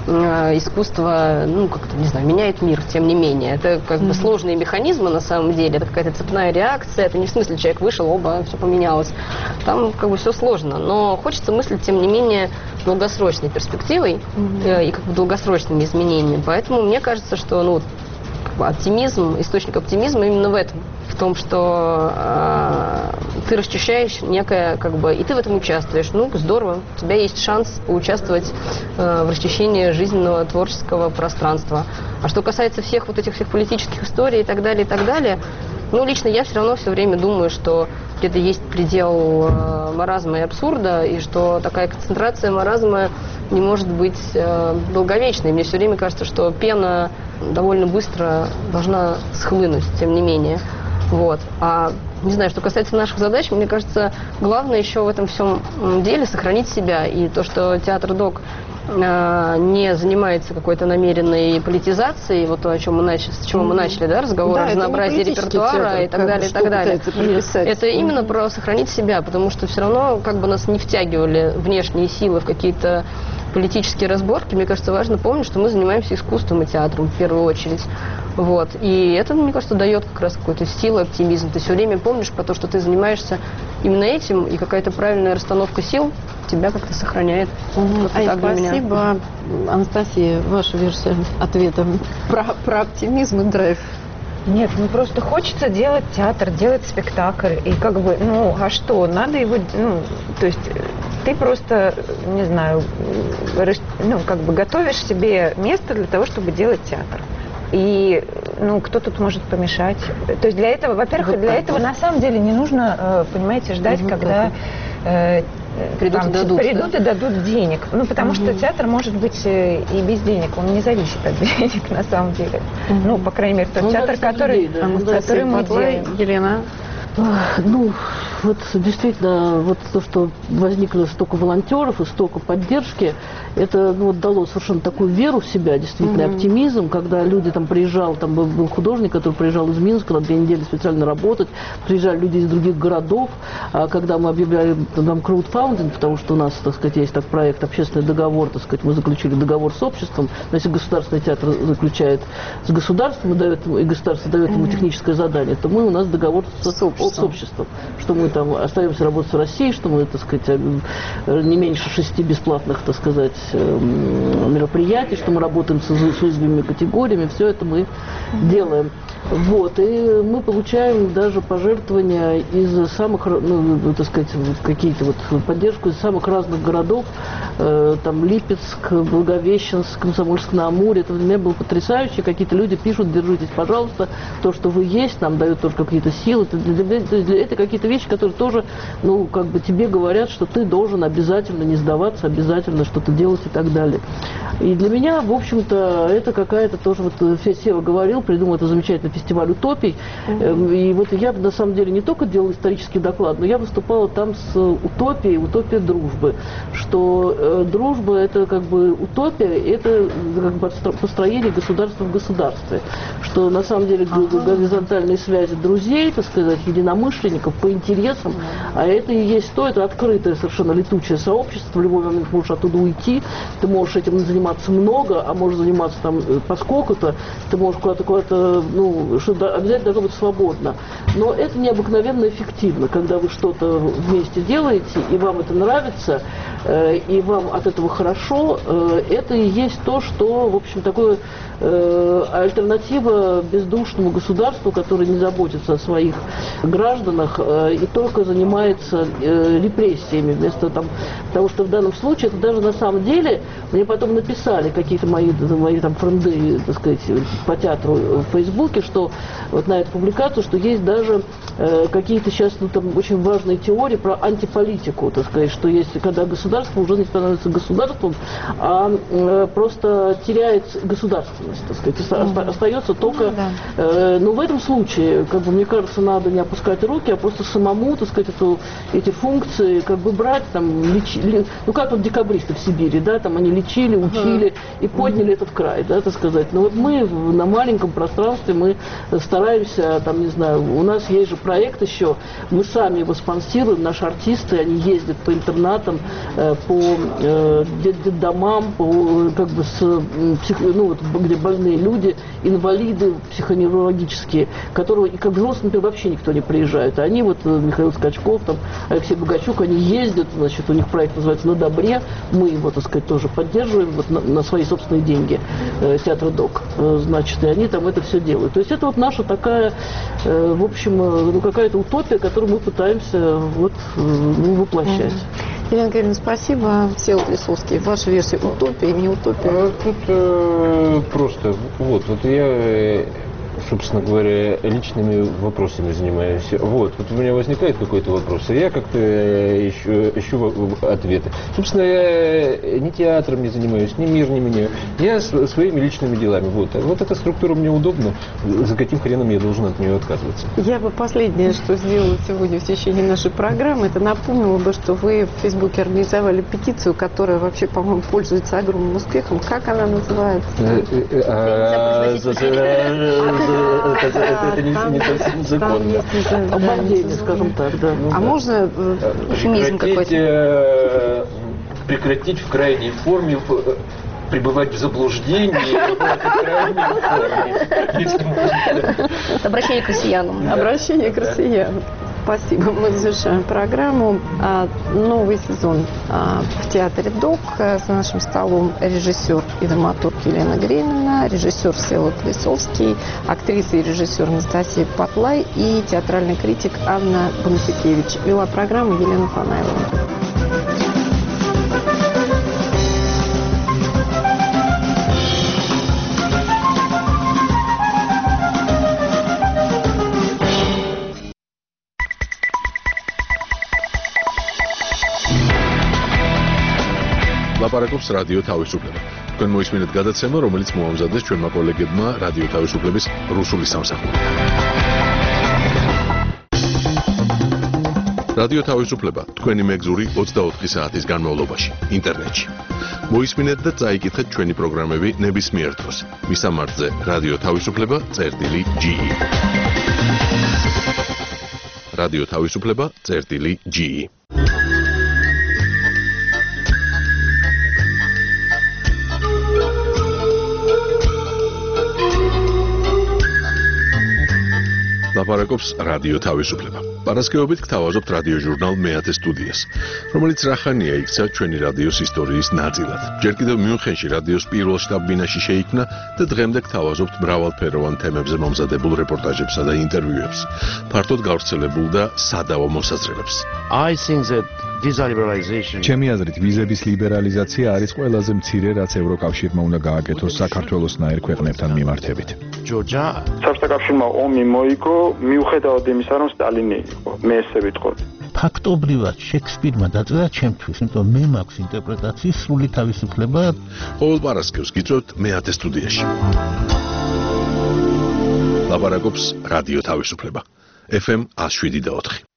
S13: искусство, ну, как-то, не знаю, меняет мир, тем не менее. Это как бы сложные механизмы на самом деле, это какая-то цепная реакция, это не в смысле человек вышел, оба, все поменялось. Там как бы все сложно, но хочется мыслить, тем не менее, долгосрочной перспективой mm-hmm. и как бы долгосрочными изменениями. Поэтому мне кажется, что, ну, как бы оптимизм, источник оптимизма именно в этом. В том, что э, ты расчищаешь некое, как бы, и ты в этом участвуешь. Ну, здорово, у тебя есть шанс поучаствовать э, в расчищении жизненного творческого пространства. А что касается всех вот этих всех политических историй и так далее, и так далее, ну, лично я все равно все время думаю, что где-то есть предел э, маразма и абсурда, и что такая концентрация маразма не может быть э, долговечной. Мне все время кажется, что пена довольно быстро должна схлынуть, тем не менее. Вот. А, не знаю, что касается наших задач, мне кажется, главное еще в этом всем деле сохранить себя. И то, что театр ДОК э, не занимается какой-то намеренной политизацией, вот то, о чем мы начали, с чего мы начали, да, разговор
S3: да,
S13: о разнообразии репертуара
S3: театр,
S13: и так далее, и так далее. Это именно про сохранить себя, потому что все равно как бы нас не втягивали внешние силы в какие-то политические разборки. Мне кажется, важно помнить, что мы занимаемся искусством и театром в первую очередь. Вот. И это, мне кажется, дает как раз какую-то силу, оптимизм. Ты все время помнишь про то, что ты занимаешься именно этим, и какая-то правильная расстановка сил тебя как-то сохраняет.
S3: Угу. Ай, спасибо. Анастасия, ваша версия ответа про, про оптимизм и драйв.
S12: Нет, ну просто хочется делать театр, делать спектакль. И как бы, ну, а что, надо его, ну, то есть ты просто, не знаю, ну, как бы готовишь себе место для того, чтобы делать театр. И, ну, кто тут может помешать? То есть для этого, во-первых, для этого на самом деле не нужно, понимаете, ждать, когда э, придут,
S13: там,
S12: и, дадут, придут да? и дадут денег. Ну, потому угу. что театр может быть и без денег, он не зависит от денег на самом деле. Угу. Ну, по крайней мере, тот ну, театр, который,
S3: людей, да. который мы делаем. Елена?
S6: Ну, вот действительно, вот то, что возникло столько волонтеров и столько поддержки, это ну, вот дало совершенно такую веру в себя, действительно, mm-hmm. оптимизм, когда люди там приезжал, там был, был художник, который приезжал из Минска на две недели специально работать, приезжали люди из других городов, а когда мы объявляли там краудфандинг, потому что у нас, так сказать, есть так проект «Общественный договор», так сказать, мы заключили договор с обществом, но если государственный театр заключает с государством и, дает, и государство дает ему mm-hmm. техническое задание, то мы у нас договор с, с обществом. С обществом, что мы там остаемся работать в России, что мы, так сказать, не меньше шести бесплатных, так сказать, мероприятий, что мы работаем с, с уязвимыми категориями, все это мы mm-hmm. делаем. Вот, и мы получаем даже пожертвования из самых, ну, так сказать, какие-то вот поддержку из самых разных городов, э, там Липецк, Благовещенск, Комсомольск-на-Амуре. Это для меня было потрясающе. Какие-то люди пишут: держитесь, пожалуйста, то, что вы есть, нам дают тоже какие-то силы. Это, для, для, для, это какие-то вещи, которые тоже, ну, как бы тебе говорят, что ты должен обязательно не сдаваться, обязательно что-то делать и так далее. И для меня, в общем-то, это какая-то тоже, вот Сева говорил, придумал это замечательный фестиваль утопий. Mm-hmm. И вот я, на самом деле, не только делала исторический доклад, но я выступала там с утопией, утопией дружбы. Что э, дружба – это как бы утопия, это как бы построение государства в государстве. Что, на самом деле, uh-huh. горизонтальные связи друзей, так сказать, единомышленников по интересам, mm-hmm. а это и есть то, это открытое совершенно летучее сообщество, в любой момент можешь оттуда уйти, ты можешь этим заниматься много, а можешь заниматься там поскольку-то, ты можешь куда-то, куда-то, ну, что обязательно должно быть свободно. Но это необыкновенно эффективно, когда вы что-то вместе делаете, и вам это нравится, э, и вам от этого хорошо, э, это и есть то, что, в общем, такое э, альтернатива бездушному государству, которое не заботится о своих гражданах э, и только занимается э, репрессиями вместо там, потому что в данном случае это даже на самом деле мне потом написали какие-то мои, мои там френды, так сказать, по театру в Фейсбуке, что вот на эту публикацию, что есть даже э, какие-то сейчас ну, там очень важные теории про антиполитику, так сказать, что есть, когда государство уже не становится государством, а э, просто теряет государственность, так сказать, mm-hmm. остается только, э, ну в этом случае, как бы мне кажется, надо не опускать руки, а просто самому, так сказать, эту, эти функции как бы брать, там, лечи, ну как вот декабристы в Сибири, да, там они лечили, учили mm-hmm. и подняли mm-hmm. этот край, да, так сказать. Но вот мы на маленьком пространстве, мы стараемся, там, не знаю, у нас есть же проект еще, мы сами его спонсируем, наши артисты, они ездят по интернатам, э, по э, детдомам, по, как бы, с, псих, ну, вот, где больные люди, инвалиды психоневрологические, которые, и как взрослые, например, вообще никто не приезжает. Они вот, Михаил Скачков, там, Алексей Богачук, они ездят, значит, у них проект называется «На добре», мы его, так сказать, тоже поддерживаем вот, на, на свои собственные деньги, э, театр ДОК, э, значит, и они там это все делают. То есть это вот наша такая, э, в общем, э, ну, какая-то утопия, которую мы пытаемся вот, э, ну, воплощать.
S3: Елена Георгиевна, спасибо. Всеволод Лисовский, ваша версия утопия, не утопия?
S8: А, тут э, просто, вот, вот я... Э, собственно говоря, личными вопросами занимаюсь. Вот, вот у меня возникает какой-то вопрос, и я как-то ищу, ищу ответы. Собственно, я ни театром не занимаюсь, ни мир не меняю. Я своими личными делами. Вот. Вот эта структура мне удобна. За каким хреном я должен от нее отказываться?
S3: Я бы последнее, что сделала сегодня в течение нашей программы, это напомнила бы, что вы в Фейсбуке организовали петицию, которая вообще, по-моему, пользуется огромным успехом. Как она называется?
S8: Это не совсем законно.
S6: Обалдение, скажем так, да.
S3: А можно эфемизм какой-то?
S8: Прекратить в крайней форме пребывать в заблуждении в крайней форме.
S13: Обращение к россиянам.
S3: Обращение к россиянам. Спасибо. Мы завершаем программу. Новый сезон в театре ДОК. За нашим столом режиссер и драматург Елена Гремина, режиссер Всеволод Лисовский, актриса и режиссер Анастасия Патлай и театральный критик Анна Бонасикевич. Вела программу Елена Фанаева.
S1: ლაპარაკობს რადიო თავისუფლება. თქვენ მოისმინეთ გადაცემა, რომელიც მოამზადეს ჩვენმა კოლეგებმა რადიო თავისუფლების რუსული სამსახური. რადიო თავისუფლება თქვენი მეგზური ოცდაოთხი საათის განმავლობაში ინტერნეტში. მოისმინეთ და წაიკითხეთ ჩვენი პროგრამები ნებისმიერ დროს. მისამართზე რადიო თავისუფლება წერტილი ჯი ი. რადიო თავისუფლება წერტილი ჯი ი. ლაპარაკობს რადიო თავისუფლება. პარასკევობით გთავაზობთ რადიო ჟურნალ მეათე სტუდიას, რომელიც რახანია იქცა ჩვენი რადიოს ისტორიის ნაწილად. ჯერ კიდევ მიუნხენში რადიოს პირველ შტაბ-ბინაში შეიქმნა და დღემდე გთავაზობთ მრავალფეროვან თემებზე მომზადებულ რეპორტაჟებსა და ინტერვიუებს, ფართოდ გავრცელებულ და სადავო მოსაზრებებს.
S2: ჩემი აზრით, ვიზების ლიბერალიზაცია არის ყველაზე მცირე, რაც ევროკავშირმა უნდა გააკეთოს საქართველოსნაირ ქვეყნებთან მიმართებით.
S14: საბჭოთა კავშირმა ომი მოიგო, მიუხედავად იმისა, რომ სტალინი იყო. მე ესე ვიტყოდი.
S15: ფაქტობრივად შექსპირმა დაწერა ჩემთვის, იმიტომ მე მაქვს ინტერპრეტაციის სრული თავისუფლება.
S1: ყოველ პარასკევს გიწევთ მეათე სტუდიაში. ლაპარაკობს რადიო თავისუფლება. ეფ ემ ათს შვიდი და ოთხი.